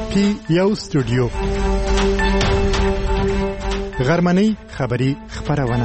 پی یو سټوډیو غرمنۍ خبری خبرونه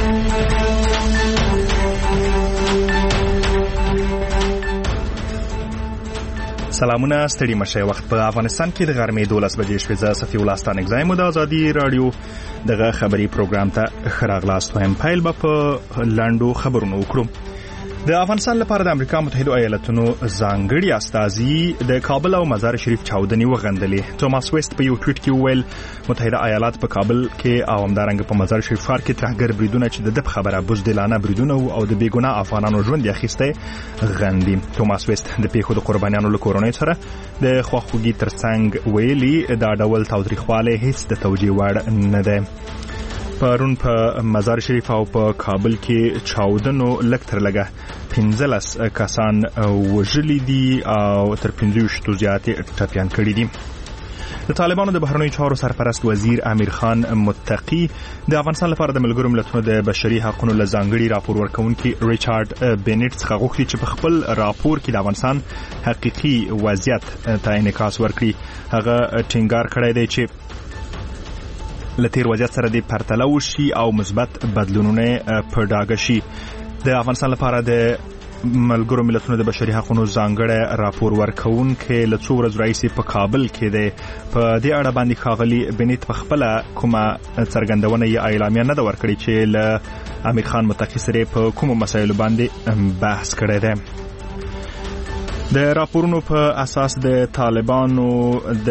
سلامونه ستړي مشه وخت په افغانستان کې د غرمې 12 بجې شپې ز صفي ولستان اگزایم د ازادي رادیو دغه خبری پروګرام ته خراغلاست وایم پایل په لاندو خبرونه وکړو. د افغانستان لپاره د امریکا متحده ایالاتونو ځانګړي استازي د کابل او مزار شریف چاودنې وغندلې. توماس ویست په یو ټویټ کې وویل متحده ایالات په کابل کې او همدارنګ په مزار شریف ښار کې ترهګر بریدونه چې د خبره بزدلانه بریدونه او د بیګناه افغانانو ژوند اخیسته غندي. توماس ویست د پیښو د قربانیانو له کورنۍ سره د خواخوږي ترڅنګ ویلي دا ډول تاوتریخواله هیڅ د توجیه وړ نه ده. پرون په مزار شریف او په کابل کې چاودنو لکتر لګه 15 کسان وژلي دي او تر 15 زیاتې ټپيان کړي دي. د طالبانو د بهرنیو چارو سرپرست وزیر امیر خان متقی د افغانستان لپاره د ملګرو ملتونو د بشري حقوقو لځانګړي راپور ورکونکي ریچارډ بینټ څخه غوښتي چې په خپل راپور کې د افغانستان حقيقي وضعیت ته انعکاس ورکړي. هغه ټینګار کړی دی چې لتیر وضعیت سره د پرتله وشي او مثبت بدلونونه په ډاګه شي. د افغانستان لپاره د ملګرو ملتونو د بشري حقوقو ځانګړي راپور ورکونکي له څو ورځې راځي په کابل کې د په دې اړه باندې ښاغلي بنیت په خپل کومه څرګندونه یا اعلامیه نه دا ورکړي چې له امیر خان متقی سره په کومو مسایلو باندې بحث کړی دی. د راپورونو په اساس د طالبانو د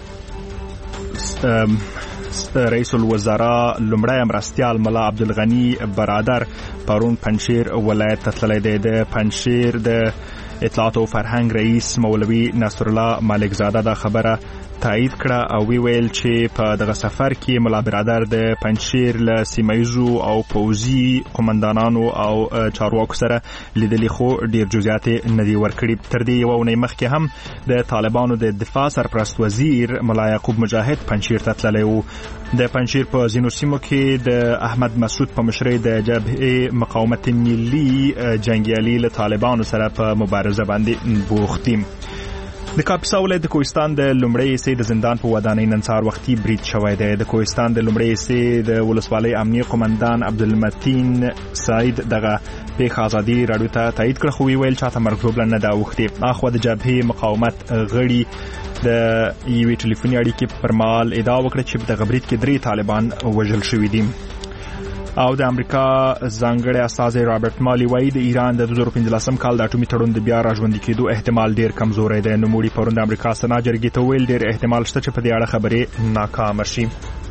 رئیس الوزراء لومړی مرستیال ملا عبدالغنی برادر پرون پنځیر ولایت ته تللی دی. د پنځیر د اطلاعات او فرهنګ رئیس مولوي نصر الله ملک زاده دا خبره تایید کړه او ویل چې په دغه سفر کې ملا برادر د پنځیر له سیمایزو او پوزي قومندانانو او چارواکو سره لیدلې خو ډیر جزئیات نه دی ورکړي. تر دې یو نه مخکې هم د طالبانو د دفاع سرپرست وزیر ملا یعقوب مجاهد پنځیر ته تللی و. د پنځیر په ځینو سیمو کې د احمد مسعود په مشرۍ د جبهه مقاومت ملي جنگیالي له طالبانو سره په مبارزه باندې بوخت دي. د کاپیسا ولایت د کوهستان د لومړی حصې د زندان په ودانۍ نن سهار وختي برید شوی دی. د کوهستان د لومړی حصې د ولسوالۍ امنیه قومندان عبدالمتین سعید دغه پیښه ازادي راډیو ته تایید کړ خو ویل چاته مرګ ژوبله نه دا وختي. اخوا د جبهه مقاومت غړي د یوې ټلیفوني اړیکې پر مهال ادعا وکړه چې دغه برید کې 3 طالبان وژل شوي دي. او د امریکا ځانګړي استازي رابرټ مالي وایي د ایران د 2015 کال د اټومي تړون د بیا راژوندي کېدو احتمال ډیر کمزوری دی. نوموړي پرون د امریکا سنا جرګې ته ویل ډیر احتمال شته چې په دې اړه خبرې ناکامه شي.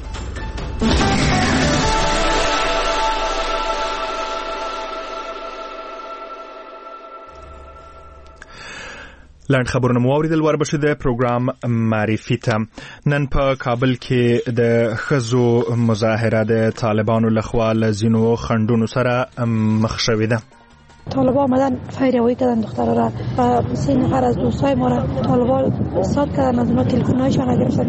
لاند خبرونه موریدل وربشه د پروګرام معرفي ته. نن په کابل کې د خزو مظاهره د طالبانو لخوا لزینو خندونو سره مخ شوې ده. طالبان آمدن فیروایی کردن دخترها را و 3 نفر از دوستای ما را طالبان ساد کردن از اونا تلفن‌هایشان را گرفتن.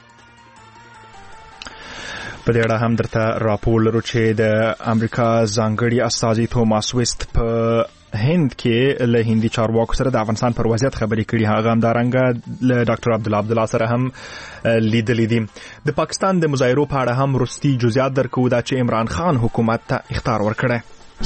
په دې اړه هم درته راپور لرو چې د امریکا ځانګړي استازي توماس ویست په هند کې له هندي چارواکو سره د افغانستان پر وضعیت خبرې کړي. هغه هم دارنګه له ډاکټر عبدالله سره هم لیدلې دي. د پاکستان د مظاهرو په اړه هم وروستي جزئیات درکو دا چې عمران خان حکومت ته اخطار ورکړی.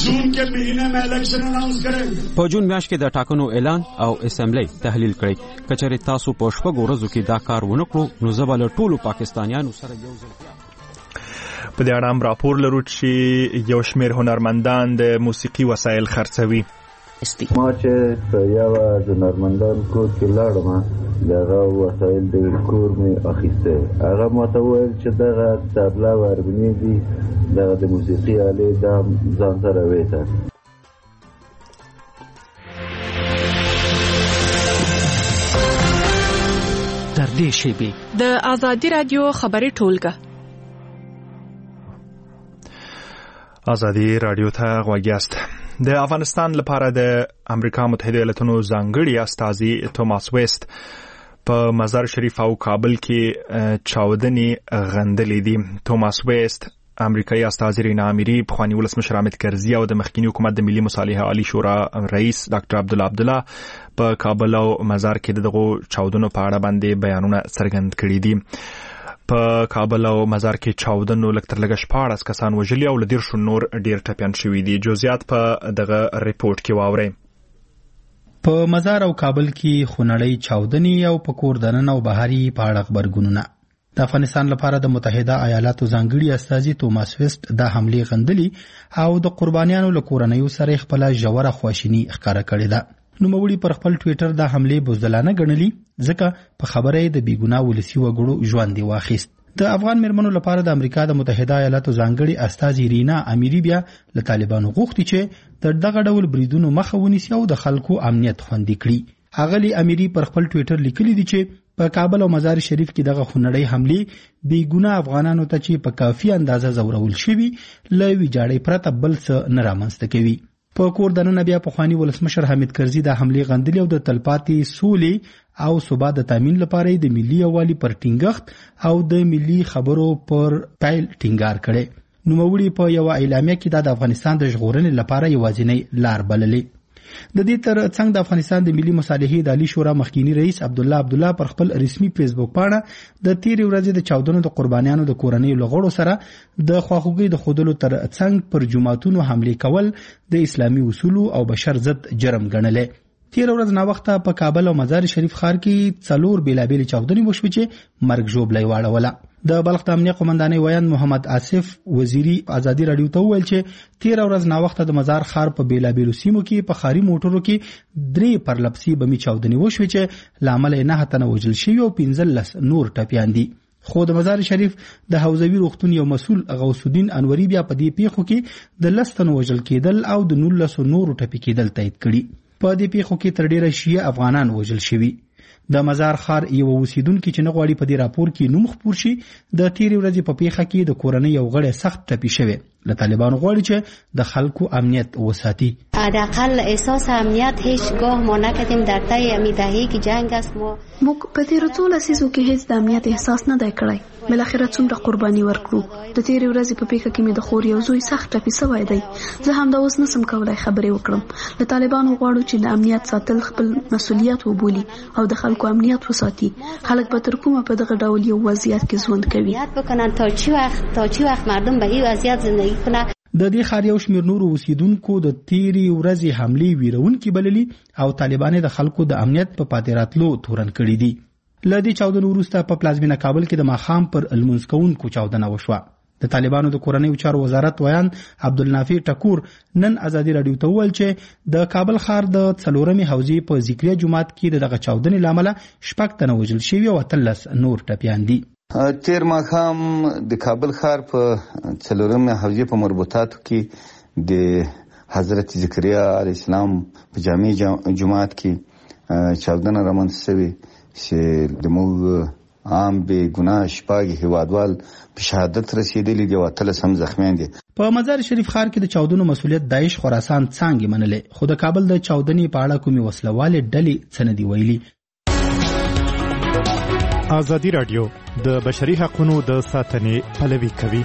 په جون میاشت کې د ټاکنو اعلان او اسمبلی تحلیل کړي. کچره تاسو په شپږ ورځو کې دا کار ونکړو نو زبل ټولو پاکستانیانو سره یو ځل. په دې اړه هم راپور لرو چې یو شمېر هنرمندان د موسیقي وسایل خرڅوي. ما چې په یو هنرمندان کور کې لاړم دغه وسایل د کور مې اخیسته. هغه ماته وویل چې دغه تبله او اربني دي دغه د موسیقي آلې د ځان سره وېته. تر دې شیبې د ازادي رادیو خبري ټولګه ازادي رادیو ته غوږیاست. د افغانستان لپاره د امریکا متحده ایالاتونو ځانګړي استازي توماس ویست په مزار شریف او کابل کې چاودنې غندلې دي. توماس ویست امریکایي استازي رینا اميري پخوانی ولسمشر حامد کرزي او د مخکینی حکومت د ملي مصالحه عالی شورا رئیس ډاکټر عبدالله په کابل او مزار کې دغه چاودنو په اړه باندې بیانونه څرګند کړي دي. په کابل او مزار کې چاودنو لکتر لګش 14 کسان وژلي او لدیر شو نور ډیر ټپيان شوي دي. جزئیات په دغه ریپورت کې واورئ. په مزار او کابل کې خونړی چاودنې او په کور دننه او بهاري په اړه خبرګونونه. د افغانستان لپاره د متحده ایالاتو ځانګړي استازي توماس ویسټ د حملې غندلي او د قربانیانو له کورنیو سره خپل ژوره خواشیني ښکاره کړې ده. نوموړي پر خپل ټوئیټر د حملې بزدلانه ګڼلي ځکه په خبره د بیګناه ولسی وګړو ژوند دی واخیست. د افغان مېرمنو لپاره د امریکا د متحده ایالاتو ځانګړي استازي رینا اميري بیا له طالبانو غوښتي چې د دغه ډول بریدونو مخه ونیسي او د خلکو امنیت خوندي کړي. اغلی اميري پر خپل ټوئیټر لیکلي دي چې په کابل او مزار شریف کې دغه خونړی حملې بیګناه افغانانو ته چې په کافي اندازه زورول شوي له ویجاړۍ پرته بل څه نه رامنځته کوي. په کور دننه بیا پخوانی ولسمشر حامد کرزي د حملې غندلي او د تلپاتې سولې او ثبات د تامین لپاره د ملي یووالي پر ټینګښت او د ملي خبرو پر پیل ټینګار کړي. نوموړي په یو اعلامیه کې د افغانستان د ژغورنې لپاره یوازینی لار بللې. د دې تر څنګ د افغانستان د ملي مصالحې عالی شورا مخکینی رئیس عبدالله پر خپل رسمي فیسبوک پاڼه د تیر ورځې د چاودنو د قربانیانو د کورنیو لغړو سره د خواخوږي د خودلو تر څنګ پر جماعتونو حمله کول د اسلامي اصولو او بشر ضد جرم ګڼلې. تیر ورځ نا وخته په کابل او مزار شریف ښار کې 4 بیلابېل چاودنې وشوې چې مرګ ژوبلې واړوله. د بلخ د امنیه قومندانۍ ویاند محمد آصف وزیری ازادي رادیو ته وویل چې تیر ورځ نا وخته د مزار ښار په بیلابېلو سیمو کې په ښاري موټرو کې 3 پرلپسې بمي چاودنې وشوې چې لامل یې 9 تنه وژل شوي او 15 نور ټپیان دي. خو د مزار شریف د حوزوي روغتون یو مسؤل غوث الدین انوري بیا په دې پیښو کې د 10 تنو وژل کېدل او د 19 نورو ټپي کېدل تایید کړي. په دې پیښو کې تر ډیره شیعه افغانان وژل شوي. د مزار ښار یو اوسیدونکو چې نه غواړي په دې راپور کې نوم خپور شي د تیرې ورځې په پیښه کې د کورنۍ یو غړی سخت ټپي شوی. له طالبانو غواړي چې د خلکو امنیت وساتي. حداقل احساس امنیت هیچگاه ما نکردیم در طی امی دهه‌ای که جنگ است. موږ په تیرو څو لسیزو کې هیڅ د امنیت احساس نه دی کړی. بالاخره څومره قرباني ورکړو. د تیرې ورځې په پیښه کې مې د خور یو زوی سخت ټپي شوی دی. زه هم دا اوس نسم کولای خبرې وکړم. له طالبانو غواړو چې د امنیت ساتل خپل مسؤلیت وبولي او د خلکو امنیت وساتي. خلک به تر کومه په دغه ډول یو وضعیت کې ژوند کوي. بکنن تا چی وخت مردم به این وضعیت زندگی کنه. د دې ښار یو شمېر نورو اوسیدونکو د تیرې ورځې حملې ویرونکي بللي او طالبان د خلکو د امنیت په پاتې راتلو تورن کړي دي. له دې چاودنو وروسته په پلازمینه کابل کې د ماښام پر لمونځ کوونکو چاودنه وشوه. د طالبانو د کورنیو چارو وزارت ویاند عبدالنافع ټکور نن ازادي رادیو ته وویل چې د کابل ښار د 4مې حوزې په ذکریا جومات کې د دغه چاودنې له امله 6 تنه وژل شوي او 13 نور ټپیان دي. تیر ماښام د کابل ښار په 4مې حوزې په مربوطاتو کې د حضرت زکریا علیه السلام په جامع جومات کې چاودنه رامنځته شوې چې زموږ عام بې ګناه شپږ هیوادوال په شهادت رسېدلي دي او 13 زخمیان دي. په مزار شریف ښار کې د چاودنو مسؤلیت داعش خراسان څانګې منلې، خو د کابل د چاودنې په اړه کومې وسلوالې ډلې څه نه دي ویلي. ازادي رادیو د بشري حقوقو د ساتنې پلوي کوي.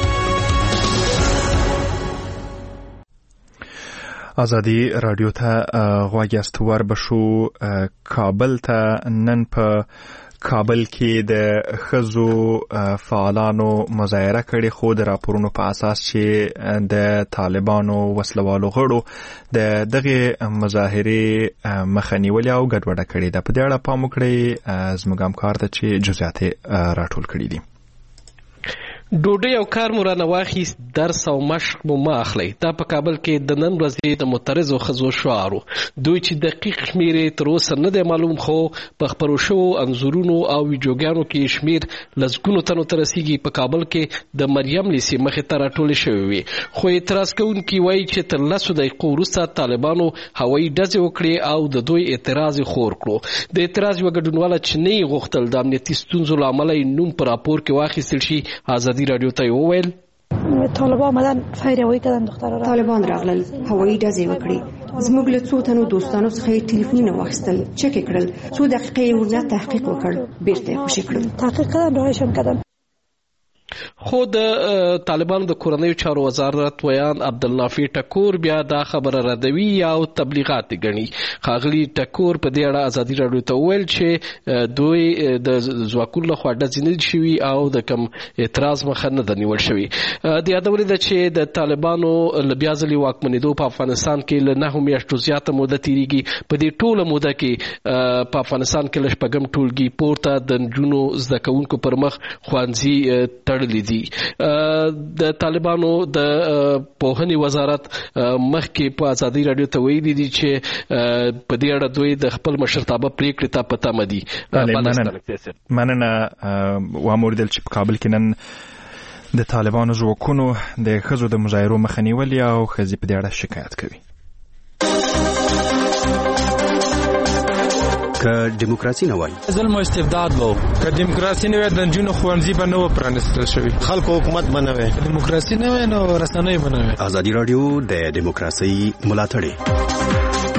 ازادي رادیو ته غواړي استوار بشو کابل ته نن په کابل کې د خزو فعالانو مظاهره کړې، خو د راپورونو په اساس چې د طالبانو وسلوالو غړو د دغه مظاهره مخنیولې او ګډوډه کړې ده. په دې اړه پام وکړئ زموږ همکار ته چې جزئیات راټول کړي دي. ډوډۍ او کار مو رانه واخیست، درس او مشق مو ما اخلئ. دا په کابل کې د نن ورځې د معترضو ښځو شعارو. دوی چې دقیق شمېرې تر اوسه نه دی معلوم، خو په خپرو شوو انځورونو او ویډیوګانو کې شمېر لسګونو تنو ته رسیږي. په کابل کې د مریم لیسې مخې ته راټولې شوې وې، خو اعتراض کوونکي وایي چې تر 10 دقیقو وروسته طالبانو هوایي ډزې وکړې او د دوی اعتراض یې خور کړو. د اعتراض یوه ګډونواله چې نه یې غوښتل د امنیتي ستونزو له امله یې نوم په راپور کې واخیستل شي، ازادي رادیو ته وویل طالبان آمدن فیر هوایی کردن دخترها را. طالبان راغلل، هوایی ډزې وکړې. زموږ له څو تنو دوستانو څخه ټلیفونونه واخیستل، چک یې کړل، څو دقیقې ورنه تحقیق وکړ، بیرته یې خوشې کړل. تحقیق کردن راهشان کردن. خو د طالبانو د کورنیو چارو وزارت ویان عبدالنافع ټکور بیا دا خبره ردوي او تبلیغات غني. ښاغلي ټکور په دې اړه ازادي راډیو ته ویل چې دوی د ځواکونو لخوا ډزې شوي او د کم اعتراض مخه نه ده نیول شوې. د یادولې ده چې د طالبانو له بیا ځلې واکمنېدو په افغانستان کې له 9 میاشتو زیاته موده تېرېږي. په دې ټوله موده کې په افغانستان کې له 6 ټولګي پورته د نجونو زده کوونکو پر مخ ښوونځي تړلي دي. د طالبانو د پوهنې وزارت مخکې په ازادي راډیو ته ویلي دي چې په دې اړه دوی د خپل مشرتابه پریکړې ته په تمه دي. مننه واموردل چې په کابل کې نن د طالبانو ځواکونو د ښځو د مظاهرو مخه نیولې او ښځې په دې اړه شکایت کوي. که دیموکراسي نه وای ظلم او استبداد وو، که دیموکراسي نه وای د نجونو ښوونځي به نه و پرانیستل شوي، خلکو حکومت به نه وای، دیموکراسي نه وای نو رسنۍ به نه وای. ازادي راډیو د دیموکراسي ملاتړ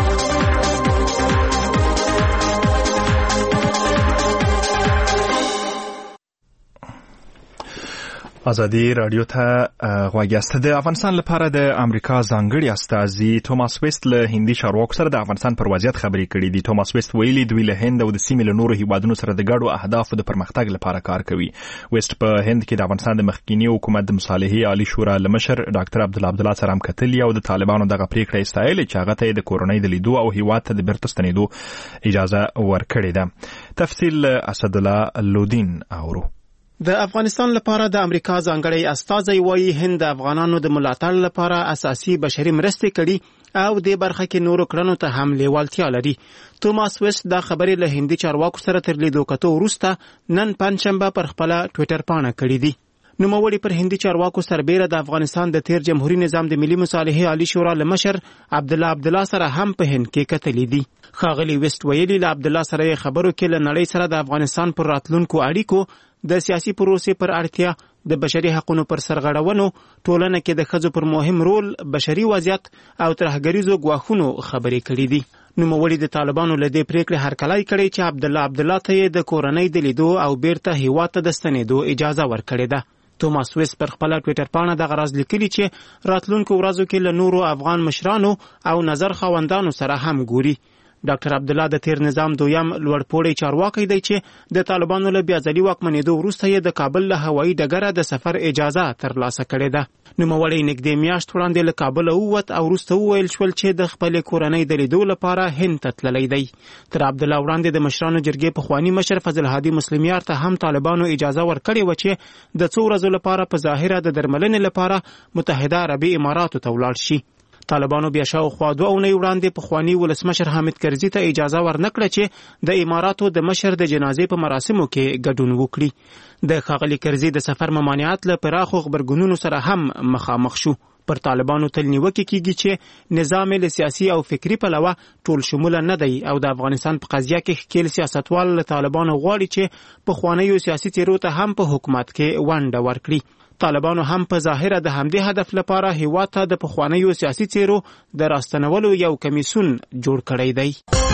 ازادي راډیو ته غوږ یاست. د افغانستان لپاره د امریکا ځانګړي استازي توماس ویست له هندي چارواکو سره د افغانستان پر وضعیت خبرې کړې دي. توماس ویست ویلي دوی له هند او د سیمې له نورو هیوادونو سره د ګډو اهدافو د پرمختګ لپاره کار کوي. ویست په هند کې د افغانستان د مخکینی حکومت د مصالحې عالی شورا لمشر ډاکټر عبدالله سره هم کتلي او د طالبانو دغه پریکړه استایلې چې هغه ته د کورنۍ د لیدو او هیواد ته د بیرته ستنېدو اجازه ورکړې ده. تفصیل اسدالله لودین اورو. د افغانستان لپاره د امریکا ځانګړی استازی وایي هند د افغانانو د ملاتړ لپاره اساسي بشري مرستې کړي او د برخه کې نورو کړنو ته هم لیوالتیا لري. توماس ویست دا خبرې له هندي چارواکو سره تر لیدو کتو وروسته نن پنځشنبه پر خپل ټوئیټر پاڼه کړې دي. نوموړي پر هندي چارواکو سربېره د افغانستان د تیر جمهوریت نظام د ملي مصالحې عالی شورا لمشر عبدالله سره هم په هند کې کتلې دي. ښاغلي ویست ویلي له عبدالله سره خبرو کې له نړۍ سره د افغانستان پر راتلونکو اړیکو، د سیاسي پروسې پر اړتیا، د بشري حقوقو پر سرغړونو، ټولنه کې د ښځو پر مهم رول، بشري وضعیت او ترهګریزو ګواښونو خبرې کړې دي. نوموړي د طالبانو له دې پریکړې هرکلی کړی چې عبدالله ته د کورنۍ د لیدو او بیرته هیواد ته د ستنېدو اجازه ورکړې ده. توماس ویست پر خپل ټوئیټر پاڼه دغه راز لیکلي چې راتلونکو ورځو کې له نورو افغان مشرانو او نظر خاوندانو سره هم ګوري. ډاکټر عبدالله د تیر نظام دویم لوړپوړی چارواکی دی چې د طالبانو له بیا ځلي واکمنېدو وروسته یې د کابل له هوایي ډګره د سفر اجازه ترلاسه کړې ده. نوموړی نږدې میاشت وړاندې له کابله ووت او وروسته وویل شول چې د خپلې کورنۍ د لیدو لپاره هند ته تللی دی. تر عبدالله وړاندې د مشرانو جرګې پخواني مشر فضل هادي مسلمیار ته هم طالبانو اجازه ورکړې وه چې د څو ورځو لپاره په ظاهره د درملنې لپاره متحده عربي اماراتو ته ولاړ شي. طالبانو بیا شاوخوا 2 اونۍ وړاندې پخواني ولسمشر حامد کرزي ته اجازه ورنکړه چې د اماراتو د مشر د جنازې په مراسمو کې ګډون وکړي. د ښاغلي کرزي د سفر ممانعت له پراخو خبرګونونو سره هم مخامخ شو. پر طالبانو تل نیوکې کیږي چې نظام له سیاسي او فکری پلوه ټول شموله نه دی او د افغانستان په قضیه کې ښکیل سیاستوال له طالبانو غواړي چې پخوانیو سیاسي څیرو ته هم په حکومت کې ونډه ورکړي. طالبانو هم په ظاهره د همدې هدف لپاره هیواد ته د پخوانیو سیاسي څیرو د راستنولو یو کمیسون جوړ کړی دی.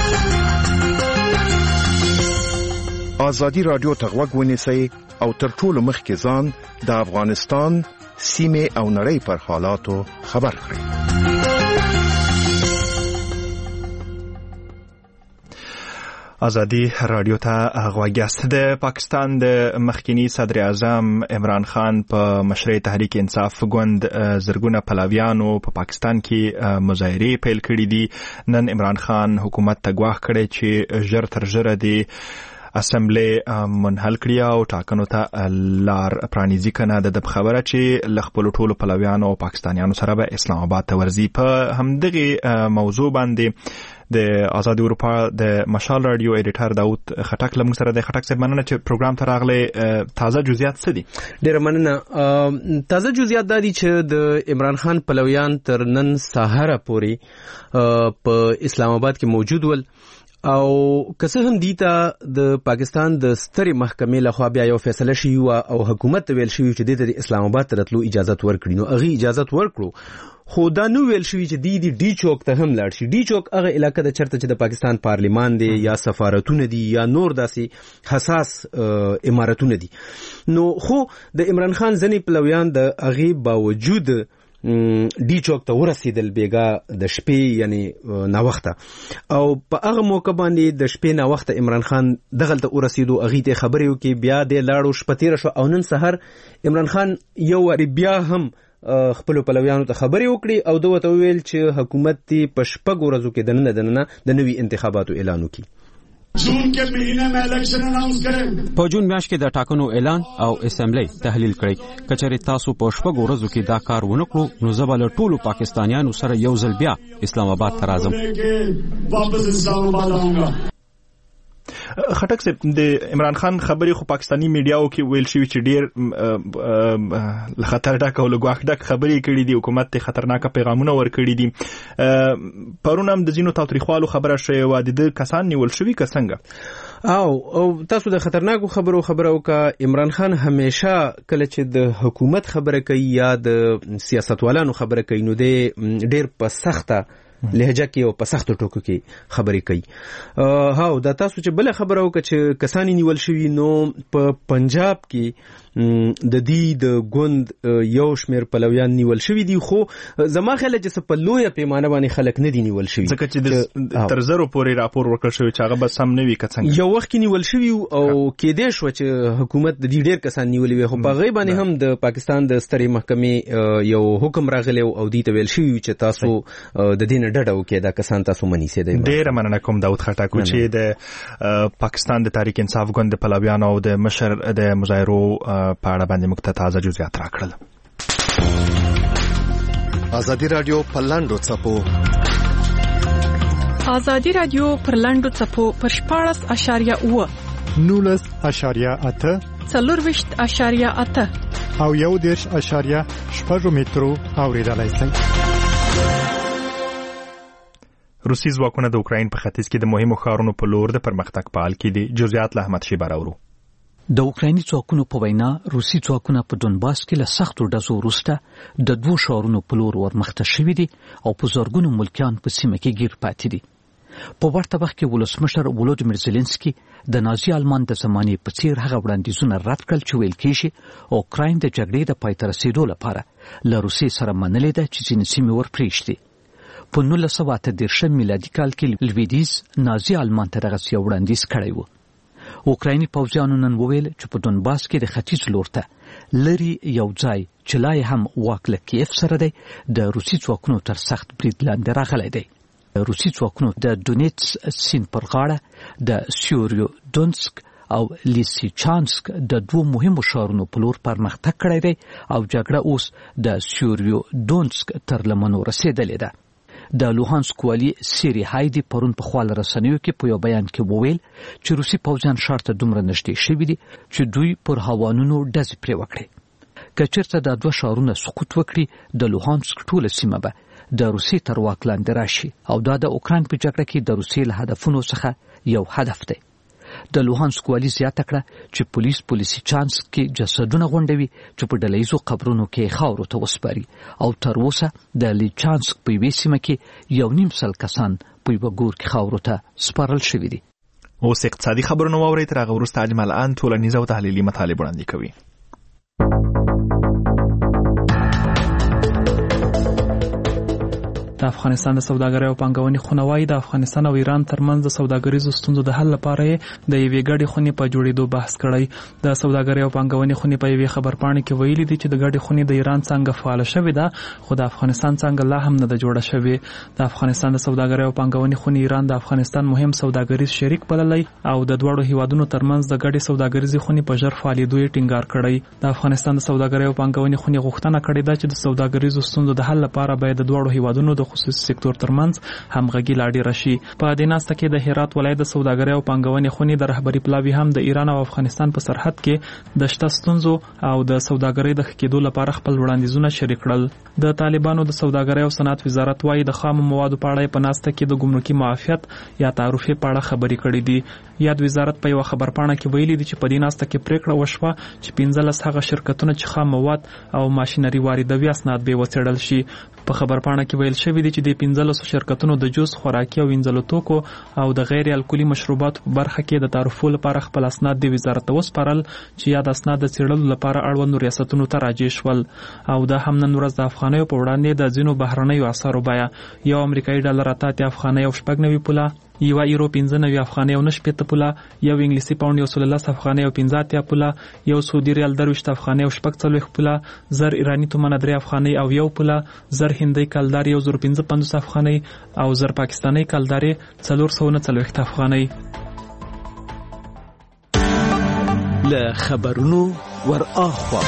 ازادي راډیو ته غوږ ونیسئ او تر ټولو مخکې ځان د افغانستان، سیمې او نړۍ پر حالاتو خبر کړئ. ازادي راډیو ته غوږ یاست. د پاکستان د مخکینی صدر اعظم عمران خان په مشرۍ تحریک انصاف ګوند زرګونه پلویانو په پاکستان کې مظاهرې پیل کړې دي. نن عمران خان حکومت ته ګواښ کړی چې ژر تر ژره د اسمبلی منحل کړي او ټاکنو ته لار پرانیزي کنه. د خبره چې ل خپل ټولو پلویانو او پاکستانیانو سره به اسلام آباد ته ورځي. په همدغه موضوع باندې د آزادي اروپا د مشال رادیو ایډیټر داود خټک لمغ سره د خټک صاحب مننه چې پروګرام ته راغله. تازه جزئیات څه دي؟ ډېر مننه. تازه جزئیات دا دي چې د عمران خان پلویان تر نن سهار پورې په اسلام آباد کې موجود ول او که هم دیتا د پاکستان د سترې محکمې لخوا بیا یو فیصله شوی او حکومت ویل شوی چې د اسلام آباد ته راتلو اجازه ورکړي. نو هغه اجازه ورکړو خو دا نو ویل شوی چې دی ډي چوک ته هم لاړ شي. ډي چوک هغه علاقه د چرته چې د پاکستان پارلیمان دی یا سفارتونه دي یا نور داسې حساس امارتونه دي. نو خو د عمران خان ځنې پلویان د هغې باوجود ډي چوک ته ورسېدل بیګا د شپې یعنی ناوخته، او په هغه موقع باندې د شپې ناوخته عمران خان دغلته ورسېدو، هغې ته خبرې وکړې، بیا دی لاړو، شپه تېره شوه او نن سهار عمران خان یو وارې بیا هم خپلو پلویانو ته خبرې وکړي او ده ورته وویل چې حکومت دې په 6 ورځو کې دننه د نوي انتخاباتو اعلان وکړي. جون के महीने में इलेक्शन अनाउंस करें. په جون میاشت کې د ټاکنو اعلان او اسمبلی تحلیل کړي. کچېرې تاسو په 6 ورځو کې دا کار ونه کړو نو زه به له ټولو پاکستانیانو سره یو ځل بیا اسلام آباد ته راځم. واپس اسلام آباد آؤں. خټک صاحب، د عمران خان خبرې خو پاکستانی میډیاو کې ویل شوی چې ډیر خطر ډک او لګواخ ډک خبرې کړې دي، حکومت ته خطرناک پیغامونه ورکړي دي. پرون هم د ځینو تاوتریخوالو خبره شوې وه، د کسان نیول شوي که څنګه؟ او تاسو د خطرناکو خبرو وکړه. عمران خان همیشه کله چې د حکومت خبره کوي یا د سیاستوالانو خبره کوي نو د ډیر په سخته لهجه کې او په سختو ټکو کې خبرې کوي. دا تاسو چې بل خبره وکړه چې کسان نیول شوي، نو په پنجاب کې د دې د ګوند یو شمیر پلویان نیول شوي دي، خو زما خیال چې په لویه پیمانه باندې خلک نه دي نیول شوي، ځکه چې تر زرو پورې راپور ورکړل شوی چې هغه به سم نه وي که څنګه. یو وخت کې نیول شوي او کېدای شوه چې حکومت د دې ډېر کسان نیولي وي، خو په هغې باندې هم د پاکستان د سترې محکمې یو حکم راغلی او دې ته ویل شوي چې تاسو د دې نه ډډه وکړئ، دا کسان تاسو منیسئ. ډېره مننه کوم داود خټک چې د پاکستان د تحریک انصاف ګوند د پلویانو او د مشر د مظاهرو په اړه باندې موږ ته تازه جزئیات راکړل. ازادي رادیو په لاندو څپو ازادي رادیو پر لاندو څپو پر 14.8 19.8 24.8 او 1.8 مترو اوریدلای شئ. روسي ځواکونه د اوکراین په ختیځ کې د مهمو ښارونو په لور د پرمختګ په حال کې دي. جزئیات له احمد شیبه راوړو. د اوکرایني ځواکونو په وینا روسي ځواکونه په دونباس کې له سختو ډزو وروسته د 2 ښارونو په لور ورمخته شوي دي او په زرګونو ملکیان په سیمه کې ګیر پاتې دي. په ورته وخت کې ولسمشر ولودیمیر زيلنسکي د نازي آلمان د زمانې په څیر هغه وړاندیزونه رد کړل چې ویل کېږي اوکراین د جګړې د پای ته رسیدو لپاره له روسیې سره منلې ده چې ځینې سیمې ورپرېږدي. په 1938 میلادي کال کې لویدیز نازي آلمان ته دغه یو وړاندیز کړی و. اوکرایني پوځیانو نن وویل چې په دونباس کې د ختیځ لور ته لري یو ځای چې لا هم واک له کیف سره دی د روسي ځواکونو تر سخت برید لاندې راغلی دی. روسي ځواکونو د دونیتس سیند پر غاړه د سیوریو دونسک او لیسیچانسک د 2 مهمو ښارونو په لور پرمختګ کړی دی او جګړه اوس د سیوریو دونسک تر لمنو رسیدلې ده. د لوهانسک والي سیری هایدي پرون په خپل رسنیو کې په یو بیان کې وویل چې روسي پوځیان ښار ته دومره نږدې شوي دي چې دوی پر هوانونو ډزې پرې وکړي. که چېرته دا 2 ښارونه سقوط وکړي د لوهانسک ټوله سیمه به د روسیې تر واک لاندې راشي او دا د اوکراین په جګړه کې د روسیې له هدفونو څخه یو هدف دی. د لوهانسک والي زیاته کړه چې پولیس په لیسیچانسک کې جسدونه غونډوي چې په ډلهیزو قبرونو کې خاورو ته وسپاري او تر اوسه د لیسیچانسک په یوې سیمه کې 1.5 کسان په یوه ګور کې خاورو ته سپارل شوي دي. اوس اقتصادي خبرونه واورئ. تر هغه وروسته علي ملعان ټولنیز او تحلیلي مطالب وړاندې کوي. د افغانستان د سوداګرۍ او پانګونې خونه وايي د افغانستان او ایران ترمنځ د سوداګریزو ستونزو د حل لپاره د یوې ګډې خونې په جوړېدو بحث کړی. د سوداګرۍ او پانګونې خونې په یوې خبرپاڼې کې ویلي دي چې د ګډې خونې د ایران څنګه فعال شوې ده خو د افغانستان څنګه لا هم نه ده جوړه شوې. د افغانستان د سوداګرۍ او پانګونې خونې ایران د افغانستان مهم سوداګریز شریک بللی او د دوړو هیوادونو ترمنځ د ګډې سوداګریزي خونې په ژر فعالېدو یې ټینګار کړی. د افغانستان د سوداګرۍ او پانګونې خونې غوښتنه کړې ده چې د سوداګریزو ستونزو د حل لپاره باید د دوړو هیوادونو د خصوصي سکتور ترمنځ همغږي لا ډیره شي. په دې ناسته کې د هرات ولایت د سوداګرۍ او پانګونې خونې د رهبری پلاوی هم د ایران او افغانستان په سرحد کې د شته ستونزو او د سوداګرۍ د ښه کېدو لپاره خپل وړاندیزونه شریک کړل. د طالبانو د سوداګرۍ او صنعت وزارت وايي د خامو موادو په اړه په ناسته کې د ګمرکي معافیت یا تعرفې په اړه خبرې کړې دي. یاد وزارت په یو خبرپاڼه کې ویلي دي چې په دې ناسته کې پریکړه وشوه چې 15 هغه شرکتونه چې خام مواد او ماشینري واردوي اسناد به وڅېړل شي. په خبرپاڼه کې ویل شوی دی چې د 15 شرکتونو د جوس خوراکي او وینځلو توکو او د غیر الکولي مشروباتو په برخه کې د تعرفو لپاره خپل اسناد د وزارت ته وسپارل چې یاد اسناد د څېړلو لپاره اړوند ریاستونو ته راجع شول او دا هم نن ورځ د افغانیو په وړاندې د ځینو بهرنیو اسعارو بیه یو امریکایي ډالر 88 افغانۍ او 90 پوله، یو یورو 15 افغانۍ او 90 پوله، یو انګلیسي پاوند 110 افغانۍ او 15 پوله، یو سعودي ریال 20 افغانۍ او 40 پوله، زر ایرانی تومن 3 افغانۍ او 1 پوله، زر هندۍ کلدار 1055 افغانۍ او زر پاکستاني کلدار 440 افغانۍ. له خبرونو ور اخوا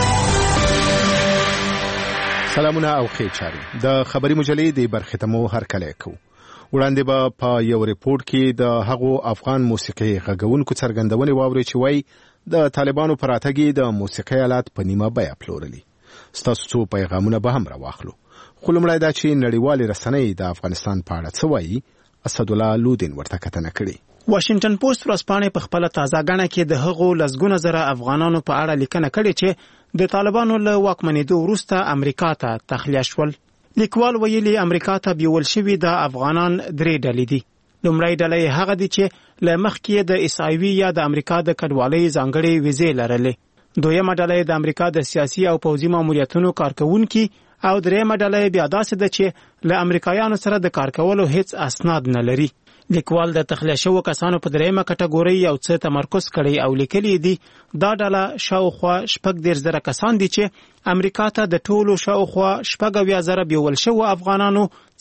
سلامونه او خیر چاري د خبري مجلې د برخه تمو هر کله کو وړاندې به په یو ریپورت کې د هغو افغان موسیقي غږونکو څرګندونې واوري چې وای د طالبانو پر اتګي د موسیقي آلات په نیمه بیه پلورلي. ستاسو څو پیغامونه به هم راواخلو. خو لومړی دا چې نړیوالې رسنۍ د افغانستان په اړه څه وایي، اسد الله لودین ورته کتنه کړې. واشنگټن پوسټ ورځپاڼې په خپل تازه غاڼه کې د هغو لسګونه زره افغانانو په اړه لیکنه کړې چې د طالبانو له واکمنېدو وروسته امریکا ته تخلیه شول. لیکوال ویلي امریکا ته بیول شوي د افغانان درې ډلې دي. لومړی ډله هغه دي چې له مخکې د اسایوي یا د امریکا د کډوالۍ ځانګړې ویزې لرلې. دویمه ډله د امریکا د سیاسي او پوځي ماموریتونو کارکونکي او دریمه ډله بیا داسې ده چې له امریکایانو سره د کار کولو هیڅ اسناد نه لري. لیکوال د تخلیه شوو کسانو په دریمه کټګوري یو څه تمرکز کړی او لیکلی دی دا ډله شاوخوا 14,000 کسان دي چې امریکا ته د ټولو شاوخوا 14,000 بیول شوو افغانانو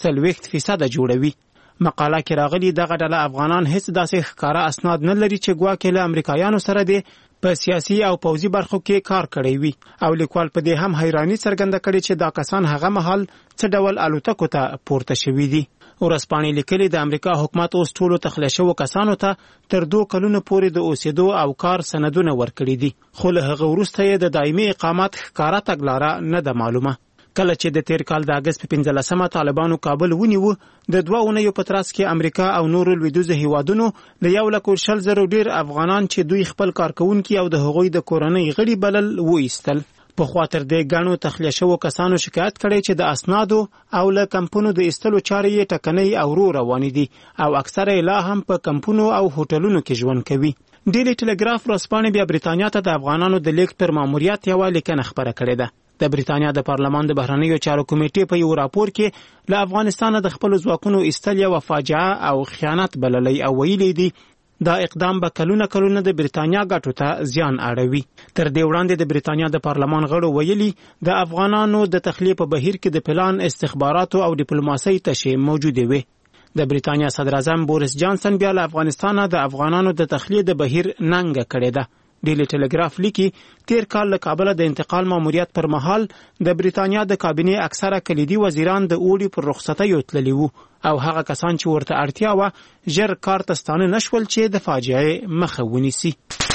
40% جوړوي. مقاله کې راغلي دغه ډله افغانان هیڅ داسې ښکارا اسناد نه لري چې ګواکې له امریکایانو سره دي په سیاسي او پوځي برخو کې کار کړی وي. او لیکوال په دې هم حیرانی څرګنده کړي چې دا کسان هغه مهال څه ډول الوتکو ته پورته شوي دي. ورځپاڼې لیکلي د امریکا حکومت اوس ټولو تخلیه شوو کسانو ته تر 2 کلونو پورې د اوسېدو او کار سندونه ورکړي دي، خو له هغه وروسته یې د دایمي اقامت ښکارا تګلاره نه ده معلومه. کله چې د تیر کال د اگست په 15مه طالبانو کابل ونیو، د 2 اونیو په ترڅ کې امریکا او نورو لویدیځو هیوادونو له 1,40,000 ډیر افغانان چې دوی خپل کارکونکي او د هغوی د کورنۍ غړي بلل وایستل. په خاطر د غاڼو تخلیه شوو کسانو شکایت کړي چې د اسنادو او له کمپونو د استلو چارې ټکنۍ او رو روان دي او اکثره لا هم په کمپونو او هوټلونو کې ژوند کوي. ډیلی ټلګراف ورځپاڼې بیا بریتانیا ته د افغانانو د لیک پر ماموریت یو لیکنه خبره کړې ده. د بریتانیا د پارلمان د بهرنیو چارو کمیټې په یو راپور کې له افغانستان د خپل ځواکونو استل یو فاجعه او خیانت بللی او ویلي دي دا اقدام به کلونه د بریتانیا ګټو ته زیان اړوي. تر دې وړاندې د بریتانیا د پارلمان غړو ویلي د افغانانو د تخلیه په بهیر کې د پلان استخباراتو او ډیپلوماسۍ تشې موجوده وي. د بریتانیا صدر اعظم بوریس جانسن بیا له افغانستان د افغانانو د تخلیه د بهیر ننګ کړی ده. ډیلی ټلګراف لیکي تیر کال له کابل د انتقال ماموریت پر مهال د بریتانیا د کابینې اکثره کلیدي وزیران د اوړي پر رخصتۍ تللي وو او هغه کسان چې ورته اړتیا و ژر کار ته ستانه نشول چې د فاجعې مخه ونیسي.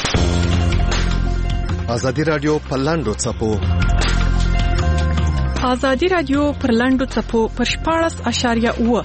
ازادي رادیو په لاندو چپو ازادي رادیو پر لاندو چپو پر 14.9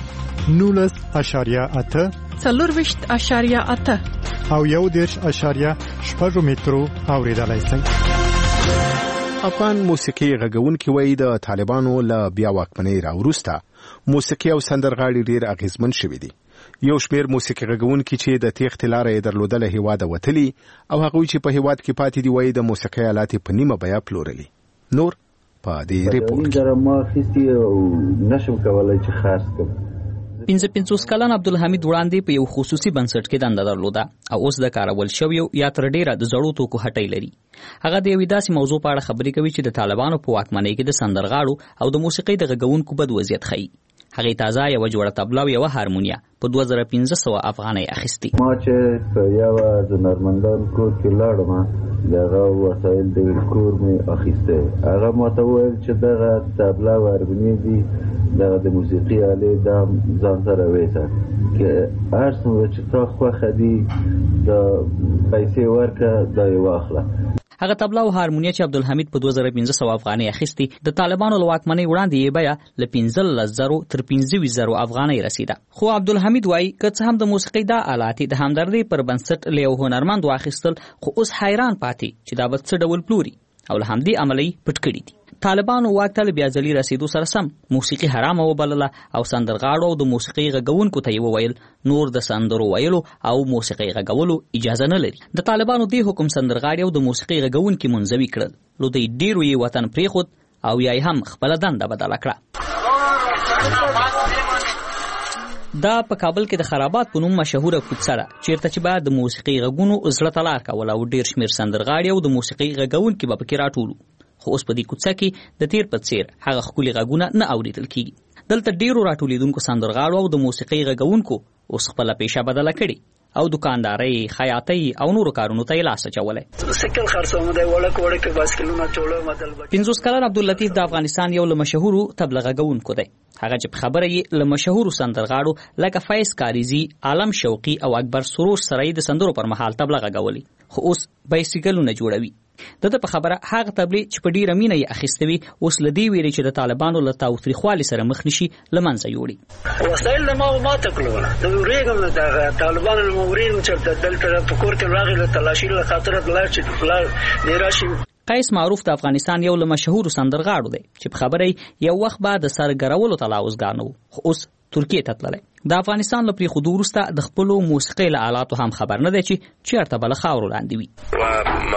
19.8 4.8 او 1.8 مترو اوریدلای شئ. افغان موسیقي غږونکي وایي د طالبانو له بیا واکمنۍ راوروسته موسیقي او سندرغاړي ډیر اغیزمن شوي دي. یو شمیر موسیقي غږونکي چې د تېښتې لاره یې درلودله هیواده وتلي او هغوی چې په هیواد کې پاتې دي وایي د موسیقي آلات په نیمه بیه پلورلي. نور په دې ریپورت کې ما خستی او نشم کولای چې خرڅ کړم. 55 کلن عبدالحمید وړاندې په یو خصوصي بنسټ کې دنده درلوده او اوس د کارول شویو یا تر ډیره د زړو توکو هټۍ لري. هغه د یوې داسې موضوع په اړه خبرې کوي چې د طالبانو په واکمنۍ کې د سندرغاړو او د موسیقۍ د غږونکو بد وضعیت ښیي. هغې تازه یوه جوړه طبله او یوه هارمونیا په 2500 افغانۍ اخیستي. ما چې په یوه د هنرمندانو کور کې لاړم دغه وسایل د کور مې اخیسته. هغه ماته وویل چې دغه طبله او هارمونیا دي دغه د موسیقي آلې دا ځان سره ویسه که هر څومره چې تا خوښه دي د پیسې ورکړه دا یې واخله. هغه طبله او هارمونیا چې عبدالحمید په 2500 افغانۍ اخیستي د طالبانو له واکمنۍ وړاندې یې بیه له 15,000 تر 25,000 افغانۍ رسیده. خو عبدالحمید وایي که څه هم د موسیقۍ دا آلات د همدردۍ پر بنسټ له یو هنرمند واخیستل خو اوس حیران پاتې چې دا به څه ډول پلوري او له همدې عمله یې پټ کړي دي. طالبانو واک ته بیا ځلي رسیدو سره سم موسیقي حرامه وبلله او سندرغاړو او د موسیقي غږونکو ته یې وویل نور د سندرو ویلو او موسیقي غږولو اجازه نه لري. د طالبانو دی حکم سندرغاړي او د موسیقي غږونکو منځوي کړل، نو دوی ډیرو یې وطن پریښود او یا هم خپل دنده بدله کړه. دا په کابل کې د خرابات په نوم مشهوره کوڅه ده چیرته چې به د موسیقي غږونو زړه ته لار کوله او ډیر شمیر سندرغاړي او د موسیقي غږونکي به پکې راټولو. خو اوس په دې کوڅه کې د تیر په څیر هغه ښکلي غږونه نه اورېدل کیږي. دلته ډیرو راټولېدونکو سندرغاړو او د موسیقي غږونکو اوس خپله پیشه بدله کړې او دکانداري، خیاطۍ او نورو کارونو ته یې لاس اچولی. سیکل خرڅوم دی وړک بایسکلونه جوړوم مدل 50 کلن عبداللطیف د افغانستان یو له مشهورو تبلیغ غږونکو دی. هغه چې په خبره یې له مشهورو سندرغاړو لکه فیض کاریزي، عالم شوقي او اکبر سروش سره د سندرو پر مهال تبلیغ غږولي، خو اوس بایسکلونه جوړوي. دته په خبره هغه تبلیغ چې په ډیره مینه یې اخیستوي اوس لدی ویری چې د طالبانو له تاوتریخوالي سره مخ نشي لمنځه یوړي. وسایل د ما ته کړول د ورېګم د طالبانو له مورین چې دلته په کور کې راغی له تلاشي له خاطر د لار چې د راشي. قیس معروف د افغانستان یو له مشهورو سندرغاړو دی چې په خبره یو وخت بعد سرګرولو تلاوزګانو خو اوس ترکیه ته تللی. د افغانستان له پریښودو وروسته د خپلو موسیقي له آلاتو هم خبر نه دی چې چیرته به له خاورو لاندې وي.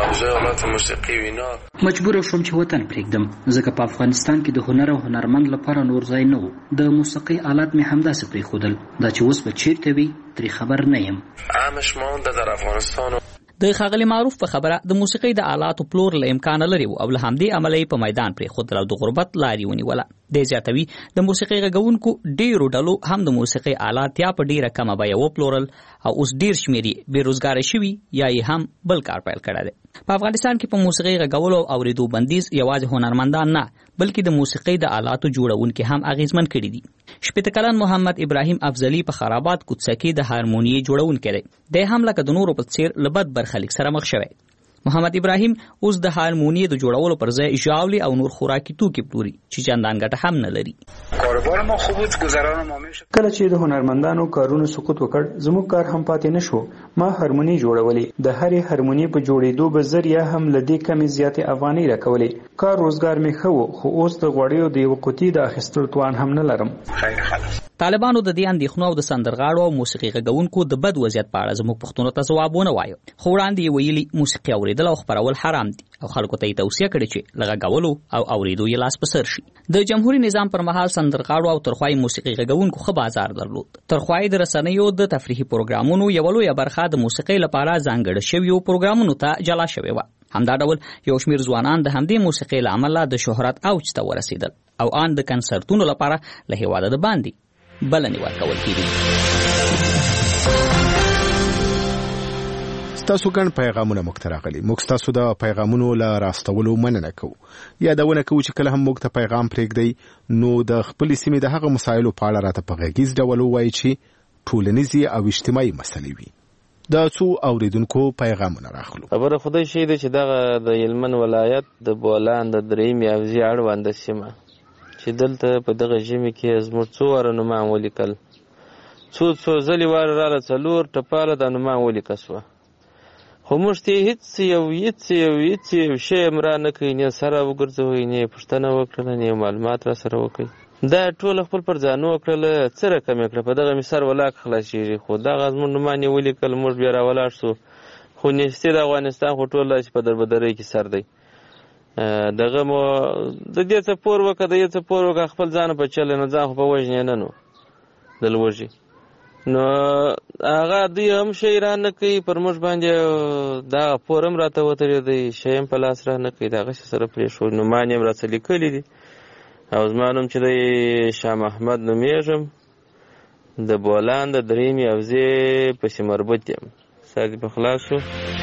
مجبور شوم چې وطن پرېږدم ځکه په افغانستان کې د هنر او هنرمند لپاره نور ځای نه و. د موسیقي آلات مې همداسې پرېښودل، دا چې اوس به چیرته وي ترې خبر نه یم. در افغانستان د ښاغلي معروف په خبره د موسیقي د آلاتو پلور له امکانه لري او له همدې امله په میدان پرېښودل او د غربت لارې ونیوله. دی زیاتوي د موسیقي غږونکو ډیرو ډلو هم د موسیقي آلات یا په ډیره کمه بیه وپلورل او اوس ډیر شمېر یې بېروزګاره شوي یا یې هم بل کار پیل کړی دی. په افغانستان کې په موسیقي غږولو او اورېدو بندیز یوازې هنرمندان نه بلکې د موسیقي د آلاتو جوړونکي هم اغیزمن کړي دي. 80 کلن محمد ابراهیم افضلي په خرابات کوڅه کې د هارمونیې جوړونکی دی. دی هم لکه د نورو په څیر له بد برخلیک سره مخ شوی. محمد ابراهیم اوس د هارمونیې د جوړولو پر ځای ژاولې او نور خوراکي توکي پلوري چې چندان ګټه هم نه لري. کاروبار ما خوب بود گذران ما میشه. کله چې د هنرمندانو کارونو سقوط وکړ زموږ کار هم پاتې نشو. ما هارمونی جوړولې، د هرې هارمونی په جوړېدو به زر یا هم لدې کمې زیاتې افغانۍ راکولې. کار روزګار مې ښه و خو اوس د غوړیو د یو قوتي د اخیستلو توان هم نه لرم. طالبانو د دې اندېښنو او د سندرغاړو او موسیقي غږونکو د بد وضعیت په اړه زموږ پوښتنو ته ځواب ونه وایو، خو وړاندې یې ویلي موسیقي اورېدل او خپرول حرام دي او خلکو ته یې توصیه کړې چې له غږولو او اورېدو یې لاس په سر شي. د جمهوریت نظام پر مهال سندرغاړو او ترخوایي موسیقي غږونکو ښه بازار درلود. ترخوایي د رسنیو د تفریحي پروګرامونو یوه لویه برخه د موسیقۍ لپاره ځانګړې شویو پروګرامونو ته جلا شوې وه. همدا ډول یو شمېر ځوانان د همدې موسیقۍ له امله د شهرت اوج ته ورسېدل او آن د کنسرتونو لپاره له هېواده د باندې بلنې ورکول کېدې. ستاسو ګڼ پیغامونه موږ ته راغلي. موږ ستاسو د پیغامونو له راستولو مننه کوو. یادونه کوو چې کله هم موږ ته پیغام پرېږدئ نو د خپلې سیمې د هغه مسایلو په اړه راته په غږیز ډول ووایئ چې ټولنیزې او اجتماعي مسلې وي. د څو اوریدونکو پیغامونه راخلو. خبره خدای شي چې دغه د هلمند ولایت د بولان د درېیمې حوزې اړونده سیمه چې دلته په دغه ژمي کې زموږ څو واره نومان ولیکل، څو ځلې واره راله 4 ټپاله دا نومان ولیکه سوه، خو موږ ته هېڅ یو شی هم را نه کوي، نه سره وګرځوئ، نه یې پوښتنه وکړله، نه یې معلومات را سره وکړئ. دا ټوله خپل پر ځانو وکړله، څه رقم یې کړه، په دغه مې سر ولاک خلاصېږي. خو دغه زموږ نومان یې ولیکل، موږ بیا را ولاړ شو. خو نیستي د افغانستان خو ټول داسې په دربدرۍ کې سر دی. دغه مو د دې څه پور وکړه، خپل ځان په چل نه ځان خو په وژنې نه نو د لوږې نو هغه دوی هم شی را نه کوي، پر موږ باندې دغه پور هم راته وترېدی، شی هم په لاس را نه کوي، دغسې سره پرېښود. نومان یې هم راڅه لیکلي دي او زما نوم چې دی شاه محمد نومېږم، د بولان د درېیمې حوزې پسې مربوط یم. سر دې په خلاص شو.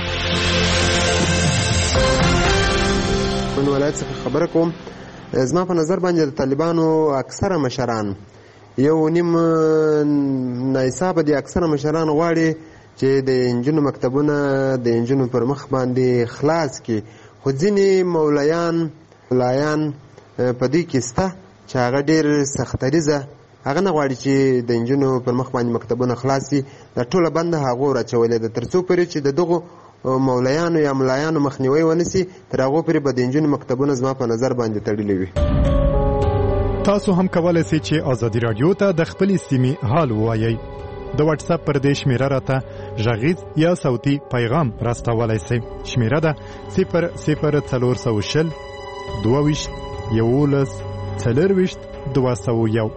من ولایت څخه خبره کوم. زما په نظر باندې د طالبانو اکثره مشران یو نیم نایصابه دي. اکثره مشران غواړي چې د انجونو مکتبونه د انجونو پر مخ باندې خلاص کړي، خو ځینې مولایان په دوی کې شته چې هغه ډېر سختریزه، هغه نه غواړي چې د انجونو پر مخ باندې مکتبونه خلاص وي. دا ټوله بنده هغو راچولې ده تر څو پورې چې د دغو مولایانو یا ملایانو مخنیوي ونسی تر هغه پورې به د نجونو مکتبونه زما په نظر باندې تړلي وي. تاسو هم کولای شئ چې ازادي رادیو ته د خپلې سیمې حال ووایئ. د واتس اپ پر دې شمیره راته غږیز یا صوتي پیغام راستولای شئ. شمیره ده 00420 22 11 40 201.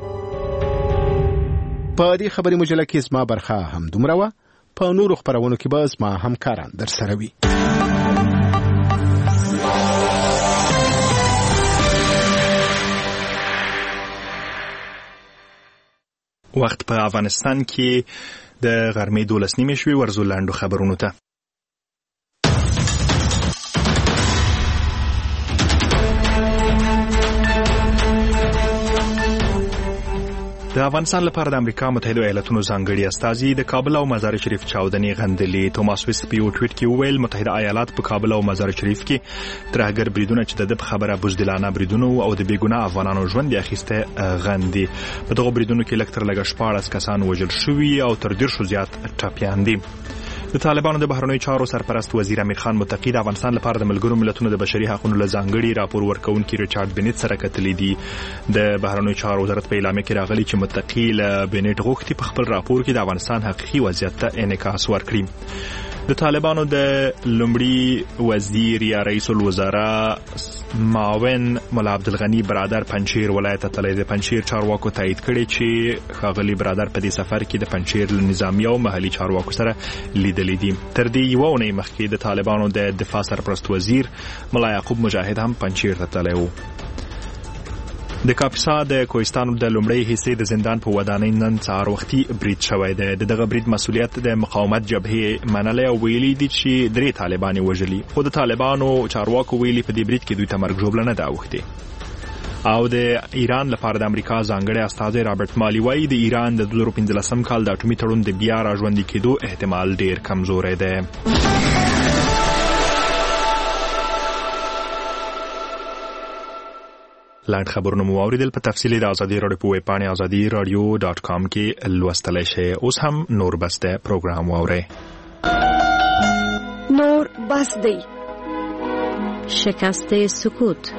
په دې خبري مجله کې زما برخه هم دومره وه. په نورو خبرونو کې به زما همکاران در سره وي. وخت په افغانستان کې د غرمې 12 شوي. ورزو لاندو خبرونو ته. د افغانستان لپاره د امریکا متحده ایالاتونو ځانګړي استازي د کابل او مزار شریف چاودنې غندلې. توماس ویس په یو ټویټ کې وویل متحده ایالات په کابل او مزار شریف کې ترهګر بریدونه چې د خبره بزدلانه بریدونه او د بیګناه افغانانو ژوند اخیسته غندي. په دغه بریدونو کې لکتر لګ 14 کسان وژل شوي او تر 10 زیات ټپیان دي. د طالبانو د بهرنیو چارو سرپرست وزیر امیر خان متقی د افغانستان لپاره د ملګرو ملتونو د بشري حقوقو له ځانګړي راپور ورکونکي ریچارډ بنیت سره کتلې دي. د بهرنیو چارو وزارت په اعلامیه کې راغلي چې متقی له بنیت غوښتي په خپل راپور کې د افغانستان حقیقي وضعیت ته انعکاس ورکړي. د طالبانو د لومړي وزیر یا رئیس الوزراء معاون مولا عبدالغنی برادر پنجشیر ولایت ته تللی. د پنجشیر چارواکو تایید کړي چې ښاغلي برادر په دې سفر کې د پنجشیر نظامیه او محلي چارواکو سره لیدلي دي. تر دې یوه اونۍ مخکې د طالبانو د دفاع سرپرست وزیر ملا یعقوب مجاهد هم پنجشیر ته تللی و. د کاپیسا د کوهستان د لومړی حصے د زندان په ودانۍ نن سهار وختي برید شوی دی. دغه برید مسؤلیت د مقاومت جبهې منلی او ویلي دي چې 3 طالبان وژلي. خو د طالبانو چارواکو ویلي په دې برید کې دوی ته مرګ ژوبله نه ده اوښتې. او د ایران لپاره د امریکا ځانګړی استازی رابرټ مالی وایي د ایران د 2015 کال د اټومي تړون د بیا راژوندي کېدو احتمال ډیر کمزوری دی. لاند خبرونه مو اوریدل. په تفصیل د ازادي رادیو په ویب پاڼه azadiradio.com کې لوستلای شئ. اوس هم نور بس د پروګرام واورئ. نور بس دی. شکست سکوت.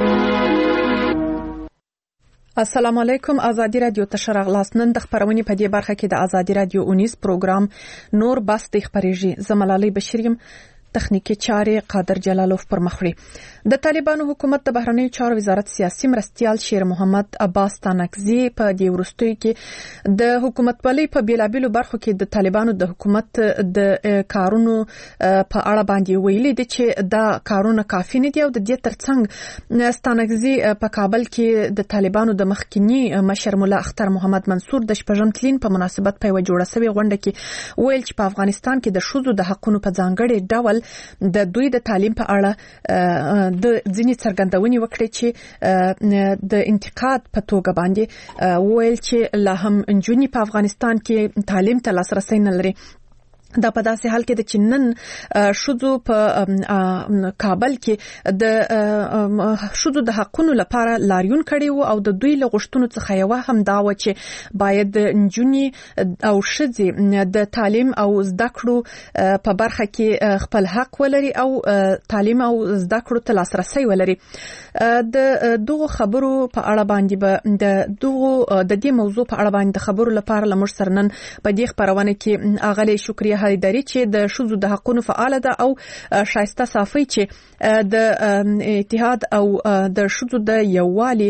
السلام علیکم. ازادي رادیو ته شرغلاس. نن د خبرونې په دې برخه کې د ازادي رادیو 19 پروګرام نور بس دی خبرېږي. زملالي بشریم تخنیکی چارې قادر جلالوف پر مخ وړي. د طالبانو حکومت د بهرنیو چارو وزارت سیاسي مرستیال شیر محمد عباس تانکزی په دې وروستیو کې د حکومتولۍ په بیلابیلو برخو کې د طالبانو د حکومت د کارونو په اړه باندې ویلي دي چې دا کارونه کافي نه دي. او د دې ترڅنګ تانکزی په کابل کې د طالبانو د مخکنی مشر مولا اختر محمد منصور د شپږم تلین په مناسبت په یوه جوړه شوې غونډه کې ویل چې په افغانستان کې د ښځو د حقونو په ځانګړي ډول د دوی د تعلیم په اړه د ځینې څرګندونې وکړې چې د انتقاد په توګه باندې ویل چې لا هم نجونې په افغانستان کې تعلیم ته لاسرسی نه لري. دا په داسې حال کې د چنن شذو په کابل کې د شذو د حقونو لپاره لاریون کړي وو او د دوی له غوښتنو څخه یو هم دا و چې باید نجونې او ښځې د تعلیم او زده کړو په برخه کې خپل حق ولري او تعلیم او زده کړو ته لاسرسی ولري. د دغه خبرو په اړه باندې د دې موضوع په اړه باندې خبرو لپاره لمر سرنن په دې خبرونه کې اغلی شکریه هیدری چې د ښځو د حقوقو فعال ده او شایسته صافی چې د اتحاد او د ښځو د یووالي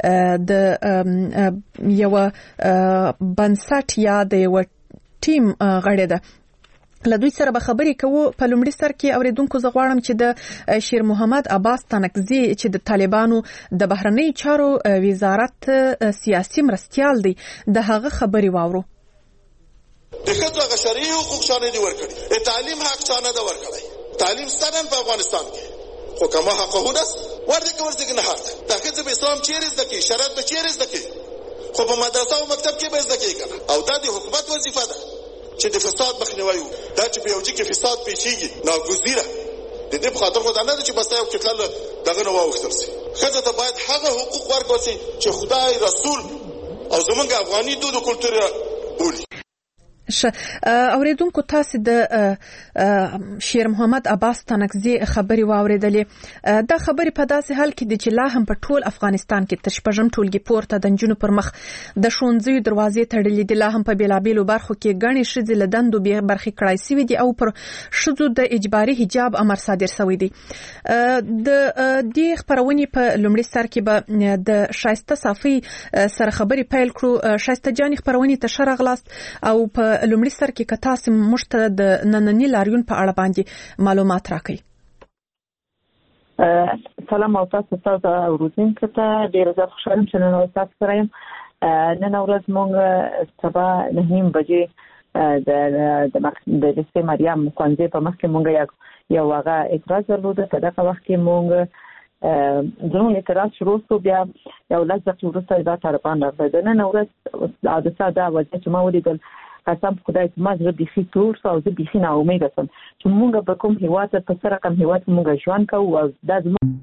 د یو بنسټ یا د یو ټیم غړي ده. لدوی سره به خبرې کوو. په لومړي سر کې اوریدونکو زه غواړم چې د شیر محمد عباس تانکزی چې د طالبانو د بهرنی چارو وزارت سیاسي مرستیال دی د هغه خبرې واورو. د ښځو هغه شرعي حقوق چانه دي ورکړي، د تعلیم حق چانه ده ورکړی. تعلیم ستنن په افغانستان کې خو کما حقونه ورته ورته نه حق د ښځو په اسلام چیرې زده کی، شریعت به چیرې زده کی، خو په مدرسه او مکتب کې به زده کی کنه. او دا د حکومت وظیفه ده چې د فساد مخنیوي وکړي. دا چې په یو ځای کې فساد پیښیږي ناګزیره د دې په خاطر خو دا نه چې بس یو کتل دغه نو واوښتل شي. ښځه ته باید هغه حقوق ورکړل شي چې خدای رسول او زمونږ افغاني دود او کلتور بولي. اوریدونکو تاسو د شیر محمد عباس تنکزي خبري واوریدلې دا خبري په داسې حال کې چې لا هم په ټول افغانستان کې تر شپږم ټولګي پورته د جنونو پر مخ د ښوونځي دروازې تړلې دي لا هم په بیلابیلو برخو کې غني شذ لدندو به برخي کړای سوي دي او پر شذو د اجباري حجاب امر صادر شوی دی د دې خبرونې په لومړي سر کې به د شایسته صافي سره خبري پیل کړو شایسته جان خبرونې ته شرغلاست او په لومړي سر کې کتا سم مشته د نننی لاریون په اړه باندې معلومات راکړي. سلام او تاسو ته اوریدونکو ته ډیر زیات خوشاله شوم نن تاسو سره یم. نن ورځ مونږ سبا 9:30 بجې د لسته مریم ښوونځي په مخ کې مونږ یو هغه اعتراض درلود. په دغه وخت کې مونږ زموږ اعتراض شروع شو بیا یو لږ دقیقې وروسته دا طالبان راغله. نن ورځ حادثه دا وجه چې ما ولیدل قسم خدای چې ما زړه بيخي تور او زه بيخي ناامیده شوم چې مونږ به کوم هیواد په سره کوم هیواد مونږ ژوند کوو او دا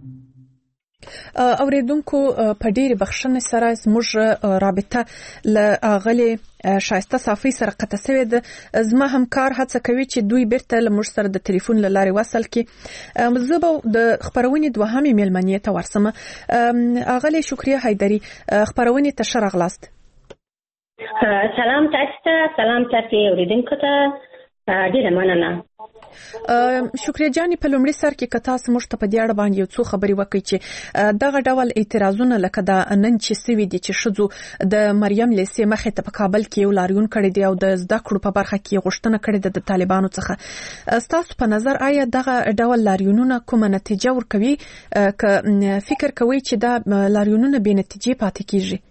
اوریدونکو په ډېر بخښنې سره زموږ رابطه ل اغلی شایسته صافي سره قطع شوې ده. زما همکار هڅه کوي چې دوی بیرته له موږ سره د ټلیفون له لارې وصل کړي. زه به د خبرونې دوهمې میلمنې ته ورسم. اغلی شکریه حیدری خبرونې ته ښه راغلاست. سلام تاسو سلام تاسو اوریدونکو ته ډیره مننه. شکریه جاني په لومړي سر کې کتا سموږ ته په دې اړه باندې یو څو خبري وکړي چې دغه ډول اعتراضونه لکه دا نن چې سوي دي چې شذو د مریم لیسې مخې ته په کابل کې یو لاریون کړی دی او د زده کړو په برخه کې غوښتنه کړې ده د طالبانو څخه. ستاسو په نظر آیا دغه ډول لاریونونه کومه نتیجه ورکوي که فکر کوي چې دا لاریونونه بې نتیجې پاتې کیږي؟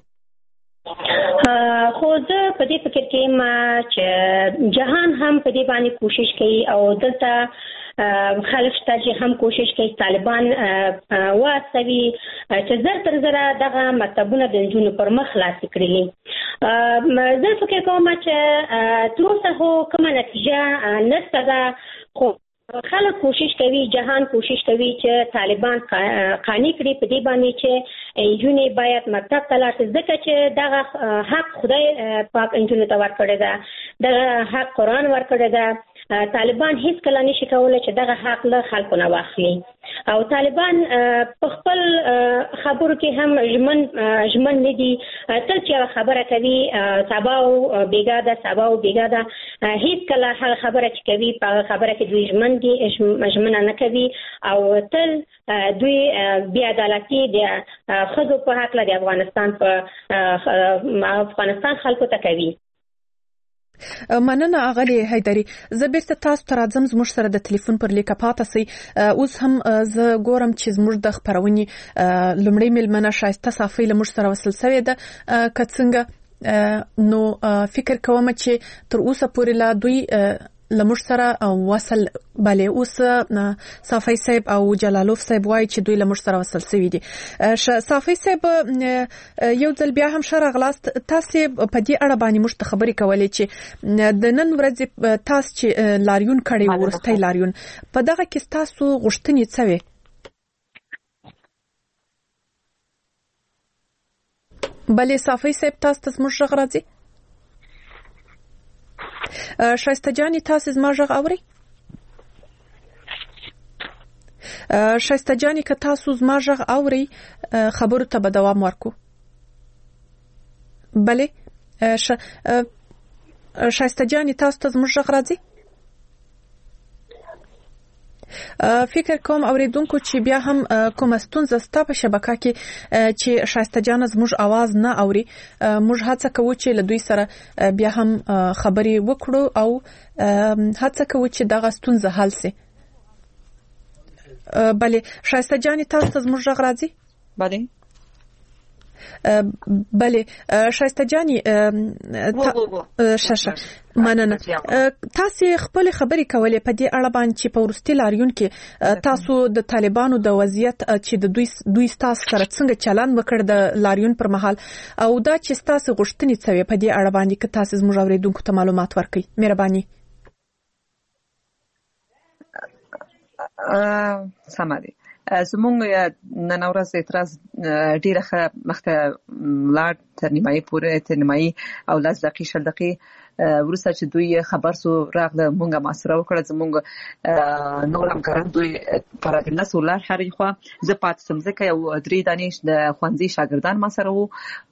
خو زه په دې فکر کې ما چې جهان هم په دې باندې کوشش کوي او دلته خلک شته چې هم کوشش کوي طالبان واسوي چې زر تر زره دغه مکتبونه د نجونو پر مخ خلاص کړي. زه فکر کوم چې تر اوسه کومه نتیجه نشته ده خو خلک کوشش کوي جهان کوشش کوي چې طالبان قانع کړي په دې باندې چې نجونې باید مکتب ته لاړ شي ځکه چې دغه حق خدای پاک نجونو ته ورکړی ده دغه حق قرآن ورکړی ده. طالبان هیڅ کله نشي کولای چې دغه حق له خلکو نه واخلي او طالبان په خپل خبرو کې هم ژمن نه دي. تل چې خبره کوي سبا او بیګا ده هیڅ کله هغه خبره چې کوي په خبره کې دوی ژمن نه کوي او تل دوی بې عدالتي د ښځو په حق له افغانستان خلکو ته کوي. مننه اغلی حیدری. زه بیرته تاسو ته راځم زموږ سره د ټلیفون پر لیکه پاته سي. اوس هم زه ګورم چې زموږ د خبرونې لومړی میلمنه شایسته صافي له موږ سره وصل شوې ده که څنګه نو فکر کوم چې تر اوسه پورې لا دوی لمر سره وصل بله اوس صافي صاحب او جلالوف صاحب وایي چې دوی لمر سره وصل شوي دي. صافي صاحب یو ځل بیا هم شرغلاست تاسو په دې اړه باندې موږ ته خبرې کولې چې د نن ورځ تاسو چې لاریون کړی ورسته لاریون په دغه کې تاسو غوښتنې څه وي؟ بله صافي صاحب تاسو ته موږ غږ راځي؟ شایسته جانی تاسو زما غږ اورئ؟ شایسته جانی که تاسو زما غږ اورئ خبرو ته به دوام ورکو. بله شایسته جانی تاسو ته زما غږ راځي؟ فکر کوم اوریدونکو چې بیا هم کومه ستونزه ستا په شبکه کې چې شایسته جان زموږ आवाज نه اوري موږ هڅه کوو چې له دوی سره بیا هم خبري وکړو او هڅه کوو چې دغه ستونزه حل شي. بله شایسته جان تاسو ته زموږ غږ راځي؟ بله شایسته جانی شاشه مننه. تاسو خپل خبرې کولې په دې اړه باندې چې په ورستي لاریون کې تاسو د طالبانو د وضعیت چې د دوی تاسو سره څنګه چلند وکړ د لاریون پر مهال او دا چې تاسو غوښتنې څه په دې اړه باندې که تاسو زموږ اوریدونکو ته معلومات ورکړئ مهرباني. سمادي زمونږ نن ورځ اعتراض ډیره مخته لاړ تر نیمایي پورې تر نیمایي او 10 دقیقې 10 دقیقې ورسته چې دوی خبر سو راغله مونږه ماسره وکړه زمونږ نور همکاران دوی پراګنه سولار هرې خو زه پات سمځکه یو 3 دانش د خوانزي شاګردان ماسره وو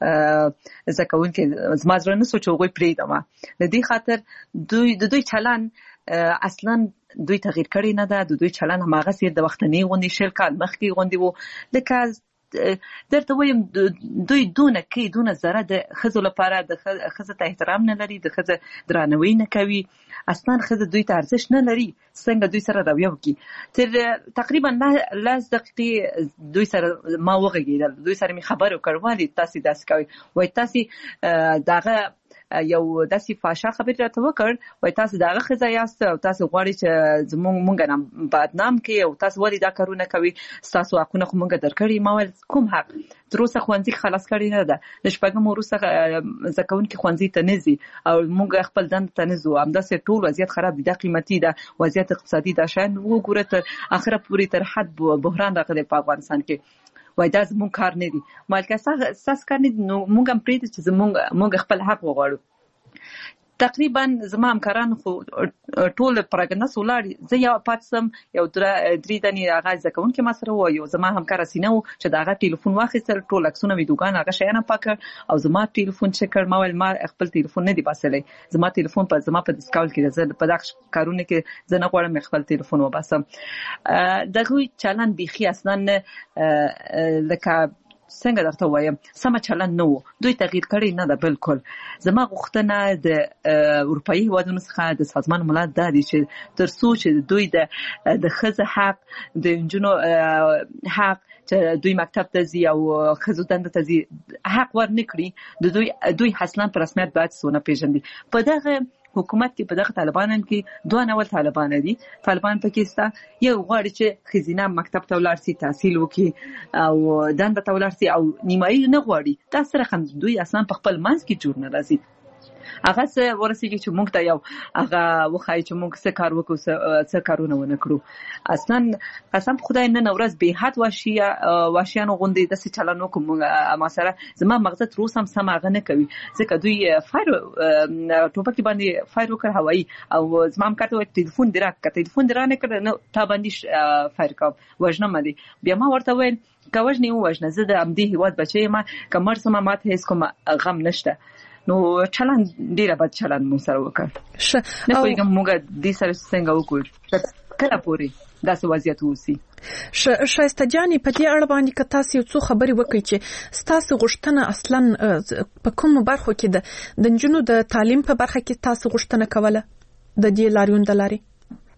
زکهون کې زما ځره نه سوچ وګوي پریدم د دې خاطر دوی چلن اصلا دوی تغییر کړی نه ده د دوی چلن هماغه سیر د وختنی غونډې شل کال مخکې غونډې وو لکه درته وایم دوی دونه زره د خزو لپاره د خزه ته احترام نه لري د خزه درناوی نه کوي اصلا خزه دوی ته ارزښت نه لري څنګه دوی سره رویه وکړي تر تقریبا 10 دقیقې دوی سره ما وغږیدل دوی سره می خبرو کړوالي تاسو داس کوي وای تاسو دغه یو داسې فاشا خبرې راته وکړ وای تاسو دغه خزه یاست او تاسو غواړئ چې مونږ نام بدنام کې او تاسو ولې دا کارونه کوي تاسو حقونه خو مونږ درکړي ما ول کوم حق تر اوسه خوانځي خلاص کړی نه ده د شپږم وروسته زکون کې خوانځي ته نزي او مونږ خپل دند ته نزو همداسې ټول وضعیت خراب دي د قیمتي ده وضعیت اقتصادي ده شان وګوره تر اخره پوری تر حد بحران راغلی په افغانستان کې وای دا زموږ کار نه دی مالکه ساس کار نه دی نو مونږ هم پریږدو چې مونږ خپل حق وغواړو تقریبا زما همکاران خو ټول پراګنه سولار زه یو پاتسم یو 3 دني هغه ځکون کې ما سره و یو زما همکار سینه و چې داغه ټلیفون واخیستل ټول عکسونه ویډیوګان هغه شیانه پاک او زما ټلیفون چې کړ ما خپل ټلیفون نه دی باسلې زما ټلیفون په ډیسکاونټ کې زه په دغه کارونه کې زه نه غواړم خپل ټلیفون وباسم دغه چلن بيخي اصلا لکه څنګه درته وایم سم چلن نو دوی تغییر کړی نه ده بالکل زما غوښتنه د اروپאי هیوادونو څخه د سازمان ملل د دي چې تر څو چې دوی د خزه حق د انجونو حق چې دوی مکتب ته ځي او خزو دند ته ځي حق ورنکړي دوی اصلا په رسمیت باید سونه پیژندي په دغه حکومت کې په دغه طالبانان کې دوه نوول طالبان دي طالبان پاکستان یو غواړي چې خزینه مکتب ته ولاړ شي تحصیل وکړي او دند ته ولاړ شي او نیمایي نه غواړي تاسو سره هم دوی اصلا په خپل منځ کې جوړ نه راځي هغه څه ورسېږي چې موږ ته یو هغه وخایي چې موږ څه کار وکړو څه کارونه ونه کړو اصلا قسم خدای نن ورځ به حد واشیانو غوندې د څه چلن وکړو ما سره زما مغزه تر اوسه هم سم هغه نه کوي ځکه دوی فایر ټوپک باندې فایر وکړ هوایي او زما هم کاته ټلیفون درانه کړ نو تا باندې فایر کوم وژنه مدي بیا ما ورته ویل کوژنې وژنه زه د امدی هیواد بچی ما کمر سم ماته هیڅ کوم غم نشته نو چلن ډیره بد چلن مو سره وکړ نه کوم موږ د سره څنګه وکړو کله پوری داسې وضعیت وسی شایسته جاني په دې اړه باندې که تاسو یو څو خبرې وکړئ چې تاسو غوښتنه اصلا په کوم برخو کې د نجونو د تعلیم په برخه کې تاسو غوښتنه کوله د دې لاریون د لاري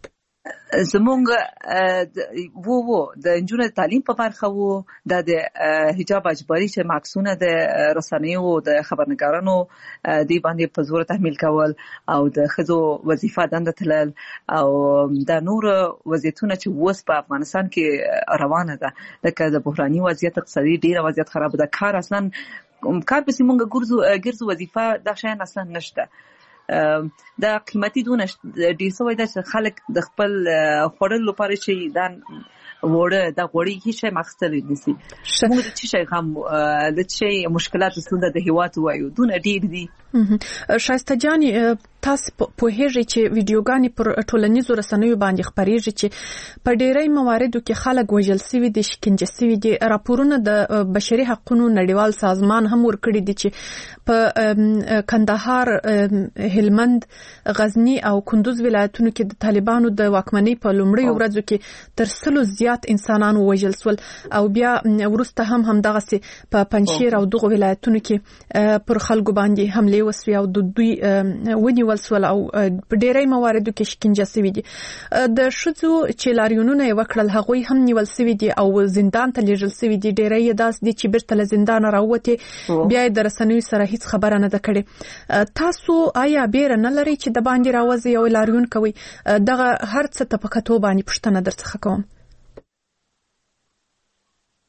زمونږ وو د نجونو تعلیم په برخه وو د حجاب اجباري چې ماکسونه د رسنیو د خبرنګارانو دی باندې په زور تحمیل کول او د خزو وظیفه دند تلل او د نور وضعیتونه چې وس په افغانستان کې روانه ده لکه د بحراني وضعیت اقتصادي ډیره وضعیت خراب ده کار اصلا کار به سیمونګه ګرځو وظیفه د شین اصلا نشته د قیمتي دونه ډیر سوی د خلک د خپل خورل لپاره چې دا وړه د غوړی هیڅ مخستل نسی موږ چې شي هم د چې مشکلات ستونده د هیواد وایو دونه ډیر دي شایسته جاني تاسو په هغه چې ویډیوګانې پر ټولنیزو رسنیو باندې خبريږي چې په ډیری مواردو کې خلک وژل شوي دي شکنجه شوي دي راپورونه د بشري حقوقو نړیوال سازمان هم ورکړي دي چې په کندهار هلمند غزنی او کندوز ولایتونو کې د طالبانو د واکمنۍ په لومړیو ورځو کې تر 100 زیات انسانان وژل شول او بیا ورسته هم دغه سي په پنځیر او دغه ولایتونو کې پر خلکو باندې حمله وسوي او د دوی ونی ولسول او په ډیری مواردو کې شکنجه شوي دي د شذو چې لاریونونه وکړل هغوی هم نیول شوي دي او زندان ته لیږل شوي دي ډیری داس دي چې بیرته له زندان راوته بیا د رسنیو سره هیڅ خبره نه ده کړې تاسو آیا بیره نه لري چې د باندې راوځي او لاریون کوي دغه هر څه ته په کتو باندې پښتنه درڅخه کوم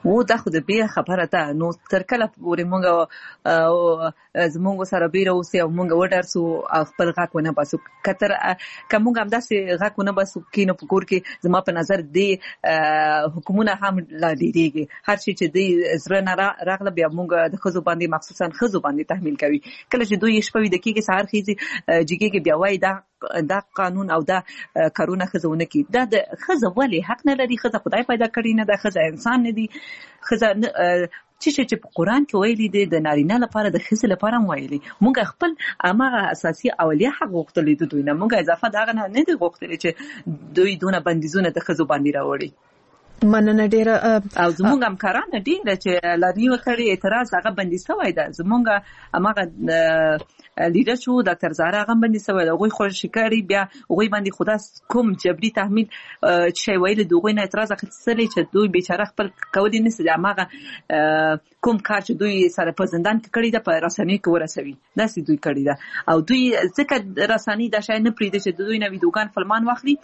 و دا خو د بیا خبره ده. نو تر کله پورې مونږ زمونږ سره بیره اوسي او مونږ وډرسو او خپل غاک ونه باسو کتر کومه هم داسې غاک ونه باسو کینو په کور کې زما په نظر دی حکومتونه هم لا ډیریږي. هر شي چې دی زره نه راغله بیا مونږ د خزو باندې مخصوصا خزو باندې تحمیل کوي. کله چې دوی شپه وي د کېږي سهار خېږي جګېږي بیا وایي دا قانون او دا کارونه خزونه کی. دا د خزه ولی حق نه لري. خزه خدای پیدا کړی نه ده. خزه انسان نه دي. خزه چې په قرآن کې ویلي دي د نارینه لپاره د ښځې لپاره هم ویلي. مونږ خپل هماغه اساسي اولیه حق غوښتلی د دوی نه. مونږ اضافه د هغه نه دي غوښتلی چې دوی دونه بندیزونه د ښځو باندې راوړي. مننه ډیره. او زمونږ همکاران ډیره چې لارني وکړي اعتراض هغه بندي شوی ده. زمونږ هماغه لیډر شو ډاکټر زهرا هغه بندي شوی ده. هغوی خوشي کړي بیا هغوی باندې خدا کوم جبري تحمیل چې ویل د هغوی نه اعتراض اخیستلی چې دوی بیچاره خپل کولی نشي هماغه کوم کار چې دوی سره په زندان کې کړی ده په رسنیو کې ورسوي. داسې دوی کړی ده او دوی ځکه رسنۍ دا شی نه پرېږدي چې دوی نه ویډیوګان فلمان واخلي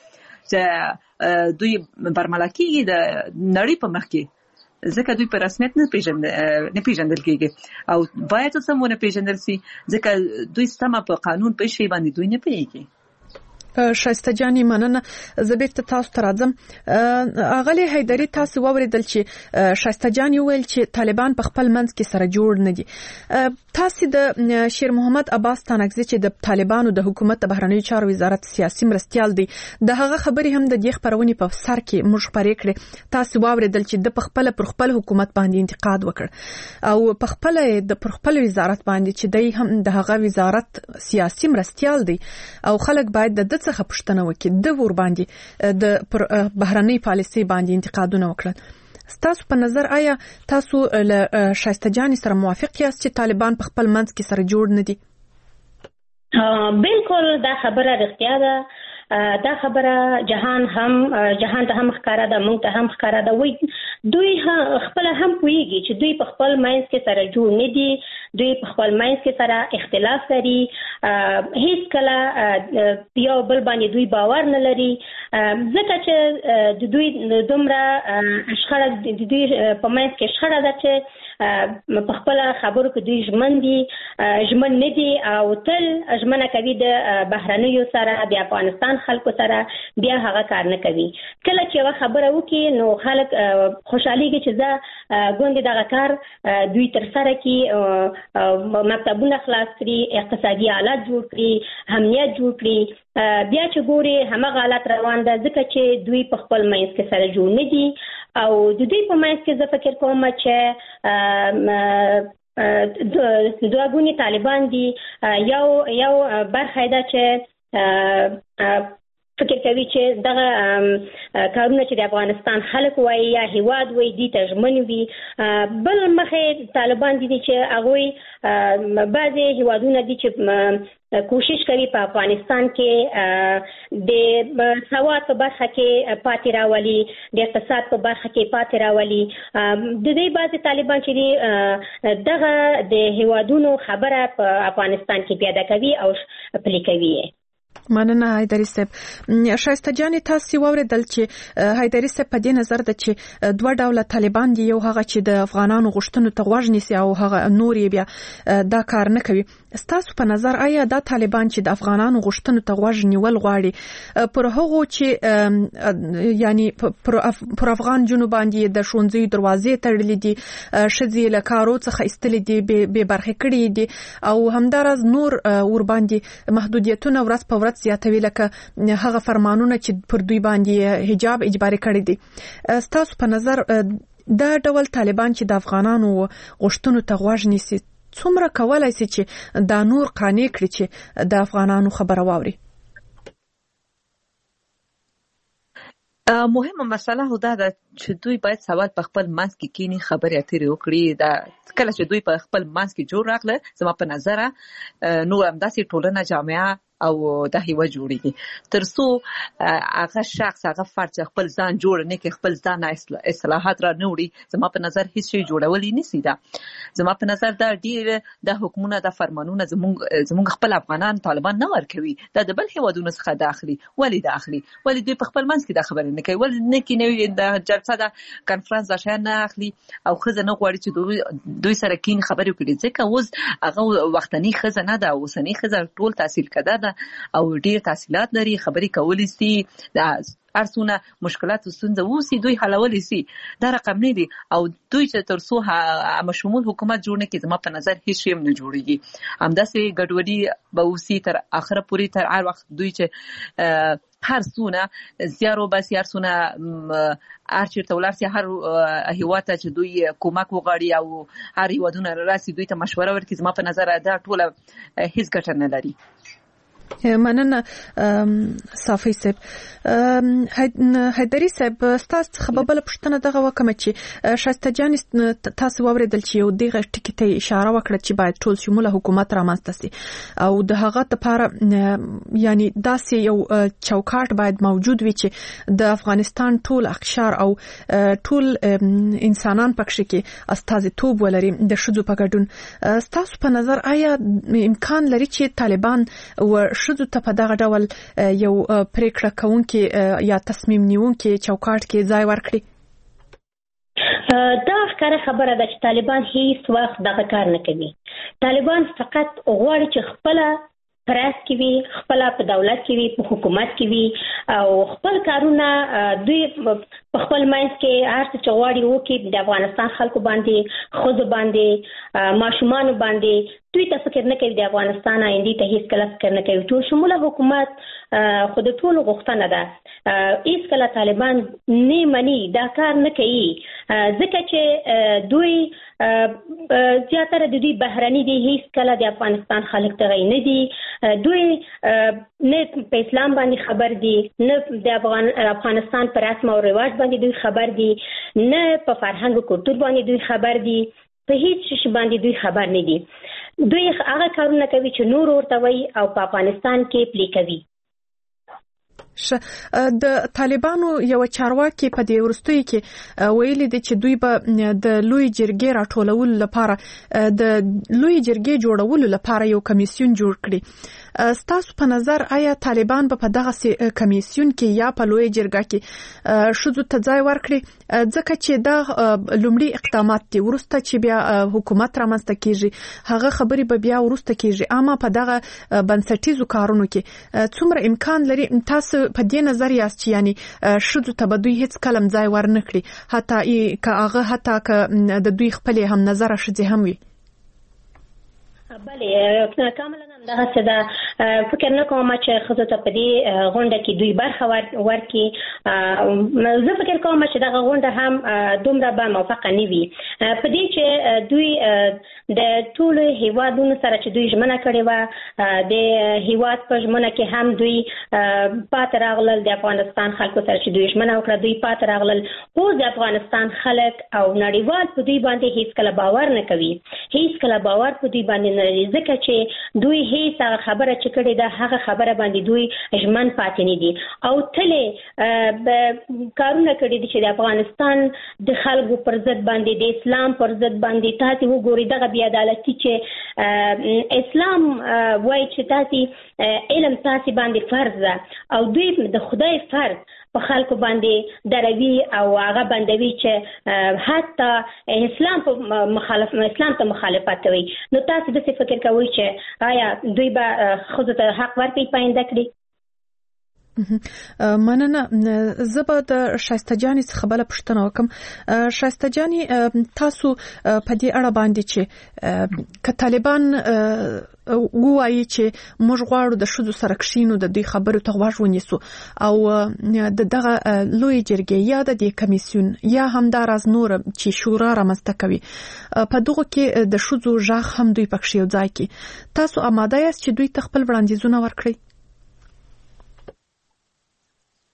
چې دوی برملا کېږي د نړۍ په مخ کې. ځکه دوی په رسمیت نه پیژندل کېږي او باید هم ونه پیژندل سي ځکه دوی سمه په قانون په شی باندې دوی نه پیږي. شایسته جانې مننه. زه بیرته تاسو ته راځم. اغلی حیدري تاسو واوریدل چې شایسته جانې ویل چې طالبان په خپل منځ کې سره جوړ نه دي. تاسو د شیر محمد عباس تانکزي چې د طالبانو د حکومت د بهرنیو چارو وزارت سیاسي مرستيال دی د هغه خبرې هم د دې خبرونې په سر کې موږ خبرې کړې. تاسو واوریدل چې د پر خپل حکومت باندې انتقاد وکړ او په خپل وزارت باندې چې دی هم د هغه وزارت سیاسي مرستيال دی او خلک باید د څخه پوښتنه وکړي د ور باندې د بهرنۍ پالیسي باندې انتقادونه وکړل. ستاسو په نظر آیا تاسو له شایسته جانې سره موافق یاست چې طالبان په خپل منځ کې سره جوړ نه دي؟ بالکل دا خبره رښتیا ده. دا خبره جهان ته هم ښکارا ده مونږ ته هم ښکارا ده. وای دوی خپل هم پوهیږي چې دوی په خپل ماینس کې سره جوړ نه دي. دوی په خپل ماینس کې سره اختلاف لري. هیڅ کله یو بل باندې دوی باور نه لري ځکه چې د دوی دومره شخړه د دوی په ماینس کې شخړه ده چې په خپل خبرو کې دوی ژمن نه دي او تل ژمنه کوي د بهرنیو سره د افغانستان خلکو سره بیا هغه کار نه کوي. کله چې یو خبره وکړي نو خلک خوشحاليږي چې دا ګوندې دغه کار دوی تر سره کې مکتبونه خلاص کړي اقتصادي حالات جوړ کړي امنیت جوړ کړي. بیا چې ګوري همغه حالات روان ده ځکه چې دوی په خپل مینس کې سره جوړ نه دي او د دوی په مینس کې زه فکر کوم چې دوه ګوني طالبان دي. یو برخه ده چې فکر کوي چې دغه کارونه چې د افغانستان خلک وایي یا هیواد وایي دي ته ژمن وي. بل مخې طالبان دي چې هغوی بعضې هیوادونه دي چې کوشش کوي په افغانستان کې د سواد په برخه کې پاتې راولي د اقتصاد په برخه کې پاتې راولي. د دې بعضې طالبان چې دي دغه د هیوادونو خبره په افغانستان کې پیاده کوي او پلي کوي. مننه حیدري صاحب. شایسته جانې تاسو واوریدل چې حیدري صاحب په دې نظر ده چې دوه ډوله طالبان دي. یو هغه چې د افغانانو غوښتنو ته غوږ نیسي او هغه نور یې بیا دا کار نه کوي. ستاسو په نظر آیا دا طالبان چې د افغانانو غوښتنو ته غوږ نیول غواړي پر هغو چې یعنی پر افغان جنوب باندې د ښوونځیو دروازې تړلې دي ښځې له کارو څخه ایستلې دي بې برخې کړي دي او همداراز نور ور باندې محدودیتونه ورځ په ورځ زیاتوي لکه هغه فرمانونه چې پر دوی باندې حجاب اجباري کړی دي. ستاسو په نظر دا ډول طالبان چې د افغانانو غوښتنو ته غوږ نیسي څومره کولای شي چې دا نور قانع کړي چې د افغانانو خبره واوري؟ مهمه مسله دا ده چې دوی باید سوال په خپل منځ کې کینی خبرې اترې وکړي. دا کله چې دوی په خپل منځ کې جوړ راغله زما په نظر نو همداسې ټولنه جامعه او د هیواد جوړیږي ترڅو هغه شخص هغه فرد خپل ځان جوړ نه کې خپل ځان اصلاحات را نه وړي زما په نظر هیڅ شي جوړولې نسی دا زما په نظر دا ډیر د حکومت د فرمانونو زموږ خپل افغانان طالبان نه ورکوي دا د بل هیوادونو څخه داخلي ولی دوی په خپل منځ کې د خبرې نه کوي ولې نه کې د جلسه د کانفرنس د شان نه اخلي او خزه نه غواړي چې دوی سره کین خبرې وکړي ځکه اوس هغه وختنی خزه نه ده اوسنی خزه ټول تحصیل کده ده او ډیر تحصیلات لري خبرې کولې سي د ارسونه مشکلات وسنده وسی دوی حلولې سي دا رقم نه دي او دوی چې ترڅو مشمول حکومت جوړ نه کړي زما په نظر هیڅ شی نه جوړيږي همداسې ګډوډي به وسی تر اخره پورې تر هر وخت دوی چې هر سونه زیارو بس هر سونه ارچ تولارسي هر هیواته چې دوی کومک وغواړي او هر هیوادونه راسي دوی ته مشوره ورکړي زما په نظر دا ټول هیڅ ګټه نه لري مننه صافي صاحب حیدري صاحب تاسو خبربل پښتنه دغه وکم چې شایسته جان تاسو ووریدل چې یو دغه ټکی ته اشاره وکړه چې باید ټول شموله حکومت رامنځته سي او د هغه لپاره یعنی داسې یو چوکاټ باید موجود وي چې د افغانستان ټول اقشار او ټول انسانان پکې کې استازیتوب ولري د شذو په ګډون تاسو په نظر آیا امکان لري چې طالبان و شذو ته په دغه ډول یو پریکړه کوونکي یا تصمیم نیونکي چوکاټ کې ځای ورکړي دا ښکاره خبره ده چې طالبان هیڅ وخت دغه کار نه کوي طالبان فقط غواړي چې خپل پرس کې وي خپل په دولت کې وي په حکومت کې وي او خپل کارونه دوی په خپل منځ کې هر څه غواړي وکړي د افغانستان خلکو باندې خود باندې ماشومان باندې دوی ته فکر نه کوي د افغانستان آینده ته هیڅ کله فکر نه کوي ټول شموله حکومت خود ټول غوښتنه ده هیڅ کله طالبان نه مني دا کار نه کوي ځکه چې دوی زیاتره د دوی بهرني دي هیڅ کله د افغانستان خلک ته نه دي دوی نه په اسلام باندې خبر دي نه د افغانستان پر رسم او رواج باندې دوی خبر دي نه په فرهنګ او کلتور باندې دوی خبر دي په هیڅ شي باندې دوی خبر نه دي دوی هغه کارونه کوي چې نور ورته وي او په افغانستان کې پلي کوي د طالبانو یو چارواکي په دې ورستوي کې ویلي دي چې دوی به د لوی جرګې راټولولو لپاره د لوی جرګې جوړولو لپاره یو کمیسیون جوړ کړي ستاسو په نظر آیا طالبان به په دغه کمیسیون کې یا په لوی جرګه کې شذو ته ځای ورکړي ځکه چې دا لومړی اقدامات دي ورسته چې بیا حکومت رامنځته کیږي هغه خبري به بیا ورسته کیږي اما په دغه بنسټیزو کارونو کې څومره امکان لري تاسو په دې نظر یاست چې یعنی شذو ته به دوی هیڅ کلم ځای ورنکړي حتی که د دوی خپل هم نظر شذي هم وي بله کاملا همدغه څه ده فکر نه کوم چې ښځو ته په دې غونډه کې دوی برخه ورکړي زه فکر کوم چې دغه غونډه هم دومره به موفقه نه وي په دې چې دوی د ټولو هیوادونو سره چې دوی ژمنه کړې وه د هیواد په ژمنه کې هم دوی پاتې راغلل د افغانستان خلکو سره چې دوی ژمنه وکړه دوی پاتې راغلل اوس د افغانستان خلک او نړیوال په دوی باندې هیڅ کله باور نه کوي هیڅ کله باور په دوی باندې نه لري ځکه چې دوی هیڅ هغه خبره چې کړې ده هغه خبره باندې دوی ژمن پاتې نه دي او تلې کارونه کړي دي چې د افغانستان د خلکو پر ضد باندې د اسلام پر ضد باندې تاسو وګورئ دغه بې عدالتي چې اسلام وایي چې تاسو علم تاسو باندې فرض ده او دوی د خدای فرض په خلکو باندې دروي او هغه بندوي چې حتی اسلام ته مخالفت کوي نو تاسو د څه فکر کوئ چې آیا دوی به خود ته حق ورکړي پاینده کړي مننه زبا د شایسته جانی څخه بل پښتنه وکم شایسته جانی تاسو په دې اړه باندې چې ک طالبان وایي چې موږ غواړو د شذو سره کښینو د دې خبرو ته غوږ ونیسو او دغه لوی جرګې یا د دې کمیسیون یا همداراز نور چې شورا رامنځته کوي په دغه کې د شذو ژغ هم دوی پکښ یو ځای کې تاسو آماده یاست چې دوی ته خپل وړاندیزونه ورکړي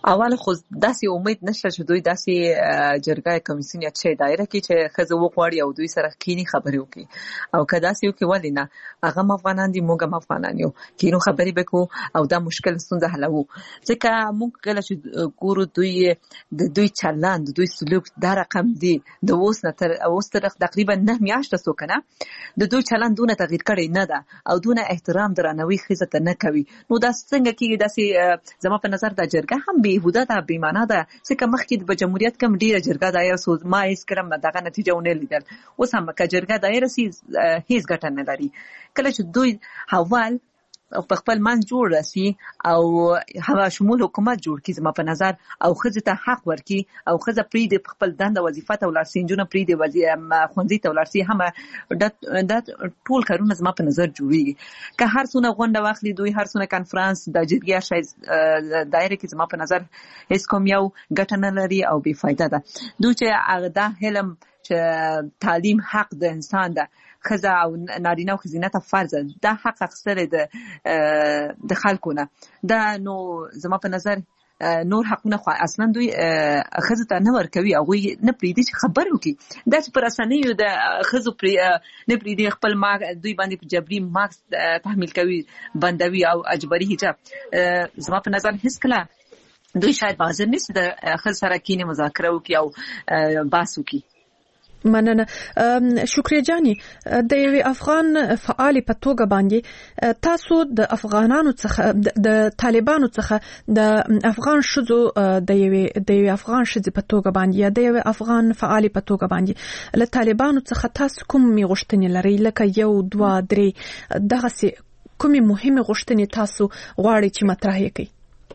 اول خو داسې امید نشته چې دوی داسې جرګه کمیسیون یا چې دایره کې چې خزه وغواړي او دوی سره کینی خبرې وکړي او کدا سې یو کې ولې نه هغه افغانان دي موږ افغانان یو کینو خبرې وکړو او دا مشکل ستونزه حلو ځکه موږ کله چې ګورو دوی چلند دوی سلوک دا رقم دی د اوس تر تقریبا 9 میاشتې سو کنه د دوی چلند دونه تغییر کړي نه ده او دونه احترام درناوی خزه ته نه کوي نو دا څنګه کېږي داسې زما په نظر دا جرګه هم بهوده ده بې معنا ده ځکه مخکې د جمهوریت کم ډیره جرګه دایره سو ما هیڅ کله دغه نتیجه ونه لیدل اوس هم که جرګه دایره سي هیڅ ګټه نه لري کله چې دوی حوال په خپل منځ جوړ راسي او هغه شمول حکومت جوړ کړي زما په نظر او خزه ته حق ورکړي او خزه پری د خپل دنده وظیفه ته ولرسینجونه پری د خوندې ته ولرسي هم د ټول کارونه زما په نظر جوړيږي که هر څونه غونډه واخلي دوی هر څونه کانفرنس د جرګې شای دایره کې زما په نظر هیڅ کوم یو ګټه نه لري او بې فایده ده دوی چې هغه د علم چې تعلیم حق د انسان ده خزه او نارینه او خزینه ته فرض ده حق اخستل د خلکونه دا نو زما په نظر نور حقونه خو اصلا دوی خزه ته نه ورکوي او نه پریدي چې خبر وکي دا چې پر اسانه د خزو نه پریدي خپل ما دوی باندې په جبري ماکس تحمیل کوي بندوي او اجباري حجاب زما په نظر هیڅ کله دوی شاید حاضر نشي د خزه سره کینه مذاکره وکي او بحث وکي مننه شکریه جاني د یو افغان فعال په توګه باندې تاسو د افغانانو څخه د طالبانو څخه د افغان شذو د یو افغان شذ په توګه باندې یا د یو افغان فعال په توګه باندې له طالبانو څخه تاسو کوم غوښتنې لرئ لکه 1 2 3 دغه کومه مهمه غوښتنې تاسو غواړئ چې مطرح کړئ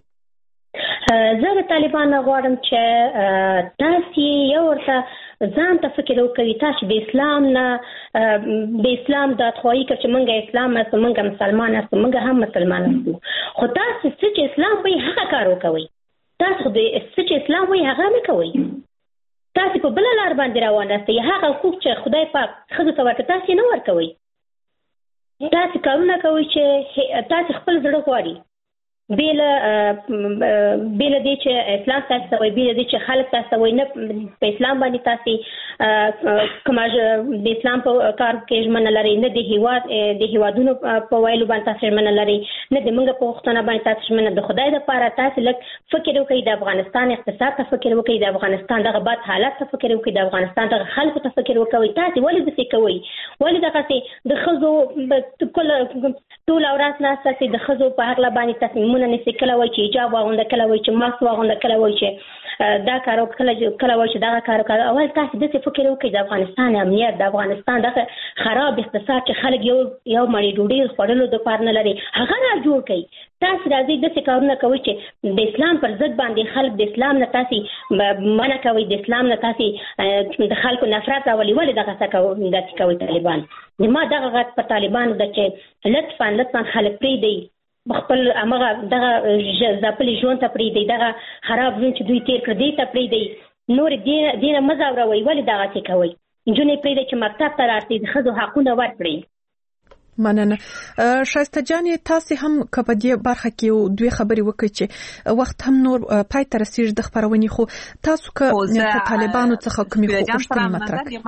زه د طالبانو غواړم چې تاسو یو ورته ځان ته فکر وکړئ تاسو د اسلام نه د اسلام د خوایي چې مونږه اسلام است مونږه مسلمان است مونږه هم مسلمان یو خو تاسو چې اسلام وي هغه کار وکوي تاسو د چې اسلام وي هغه نه کوي تاسو په بل لار باندې روان یاست هغه حقوق چې خدای پاک خزو ته ورته تاسو نه ورکوي تاسو کارونه کوي چې تاسو خپل زړه غواړي بیل دې چې اسلام تاسو وي بیل دې چې خلک تاسو وي نه په اسلام باندې تاسو کومه د اسلام په کار کې ژمنه لري نه د هیوادونو په ویلو باندې تاسو ژمنه لري نه د موږ په وختونه باندې تاسو ژمنه د خدای لپاره تاسو لک فکر وکړئ د افغانستان اقتصاد ته فکر وکړئ د افغانستان دغه بد حالت ته فکر وکړئ د افغانستان دغه خلکو ته فکر وکړئ تاسو ولې د کوي ولې دغه د خزو ټول اورات نه تاسو د خزو په حق باندې تاسو نه کله وای چې حجاب واغونده کله وای چې ماسک واغونده کله وای چې دا کار او کله وای چې دا کار اول تاسو د فکر وکړئ د افغانستان امنیت د افغانستان د خراب اقتصاد چې خلک یو مړی ډوډۍ خورلو د پاره نه لري هغه را جوړ کړئ تاسو راځي د څه کارونه کوي چې د اسلام پر ضد باندې خلک د اسلام نه تاسو منع کوي د اسلام نه تاسو د خلکو نفرت راولي ولې دغه څه کوي طالبان ما دغه غت په طالبانو د چې لطفا خلک پری دی خپل امغه دغه ځپلې ژوند ته پری دی دغه خراب ژوند چې دوی تیر کړ دی ته پری دی نور دین مزاوروي ولې دغه څه کوي جنې پری دی چې مکتب ته راځي د خزو حقونه ورکړي مننه شایسته جانې تاسو هم کبدي برخه کې دوی خبري وکړي چې وخت هم نور پای تر رسیدي د خبرونې خو تاسو که طالبانو څخه کومې غوښتنې مطرح کړئ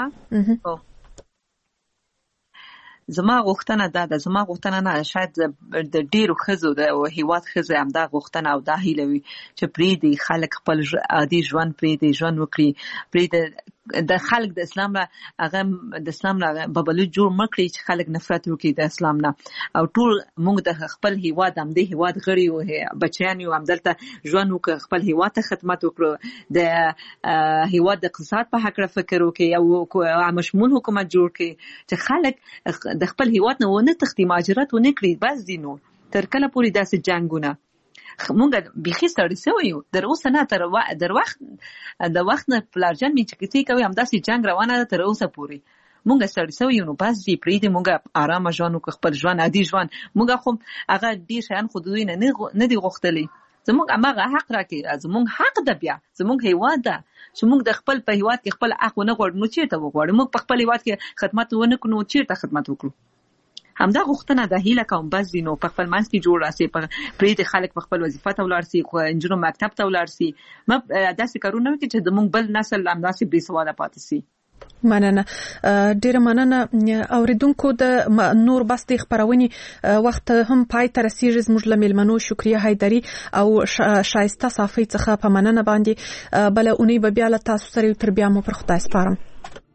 زما غوښتنه ده زما غوښتنه نه شاید د ډیرو خزو د هیواد خزو هم دا غوښتنه او دا هیله وي چې پری دی خلک خپل عادي ژوند پری دی ژوند وکړي پری د خلک د اسلام را هغه د اسلام را ببلو جوړ مکړي چې خلک نفرت وکړي د اسلام نه او ټول موږ د خپل هیواد هم د هیواد غړي او بچیان یو هم دلته ژوند وکړي خپل هیواد ته خدمت وکړو د هیواد د اقتصاد په حق فکر وکړي او مشمول حکومت جوړ کړي چې خلک د خپل هیواد نه ونه تختی مهاجرت ونه کړي بس دینو تر کله پورې داسې جنگونه مونږ بيخي ستړي شوی یو در اوسه نه در وخت د وخت نه پلارجن می چې کتی کوي هم داسې جنگ روانه ده تر اوسه پورې مونږ ستړي شوی یو نو بس دې پرې دې مونږ آرام ژوند کو خپل ژوند عادي ژوند مونږ خو هغه ډیر شان خو دوی نه دی غوښتلی زمونږ هغه حق راکې زمونږ حق ده بیا زمونږ هیواد ده چې مونږ د خپل په هیواد کې خپل حق ونه غواړو نو چیرته وغواړو مونږ په خپل هیواد کې خدمت ونه کړو چیرته خدمت وکړو همدا غوښتنه د هیله کوم بس دینو په خپل منځ کې جوړ راسي پرې خلک په خپل وظیفه ته ولاړ سي خو انجونو مکتب ته ولاړ سي داسې کارونه وکړي چې زموږ بل نسل همداسې بې سواده پاتې سي. مننه ډیره مننه اوریدونکو د نور بس د خبرونې وخت هم پای ته رسیږي. زموږ له ملمنو شکریه حیدری او شایسته صافی څخه په مننه باندې بل اونۍ به بیا له تاسو سره تر بیا مو پر خدای سپارم.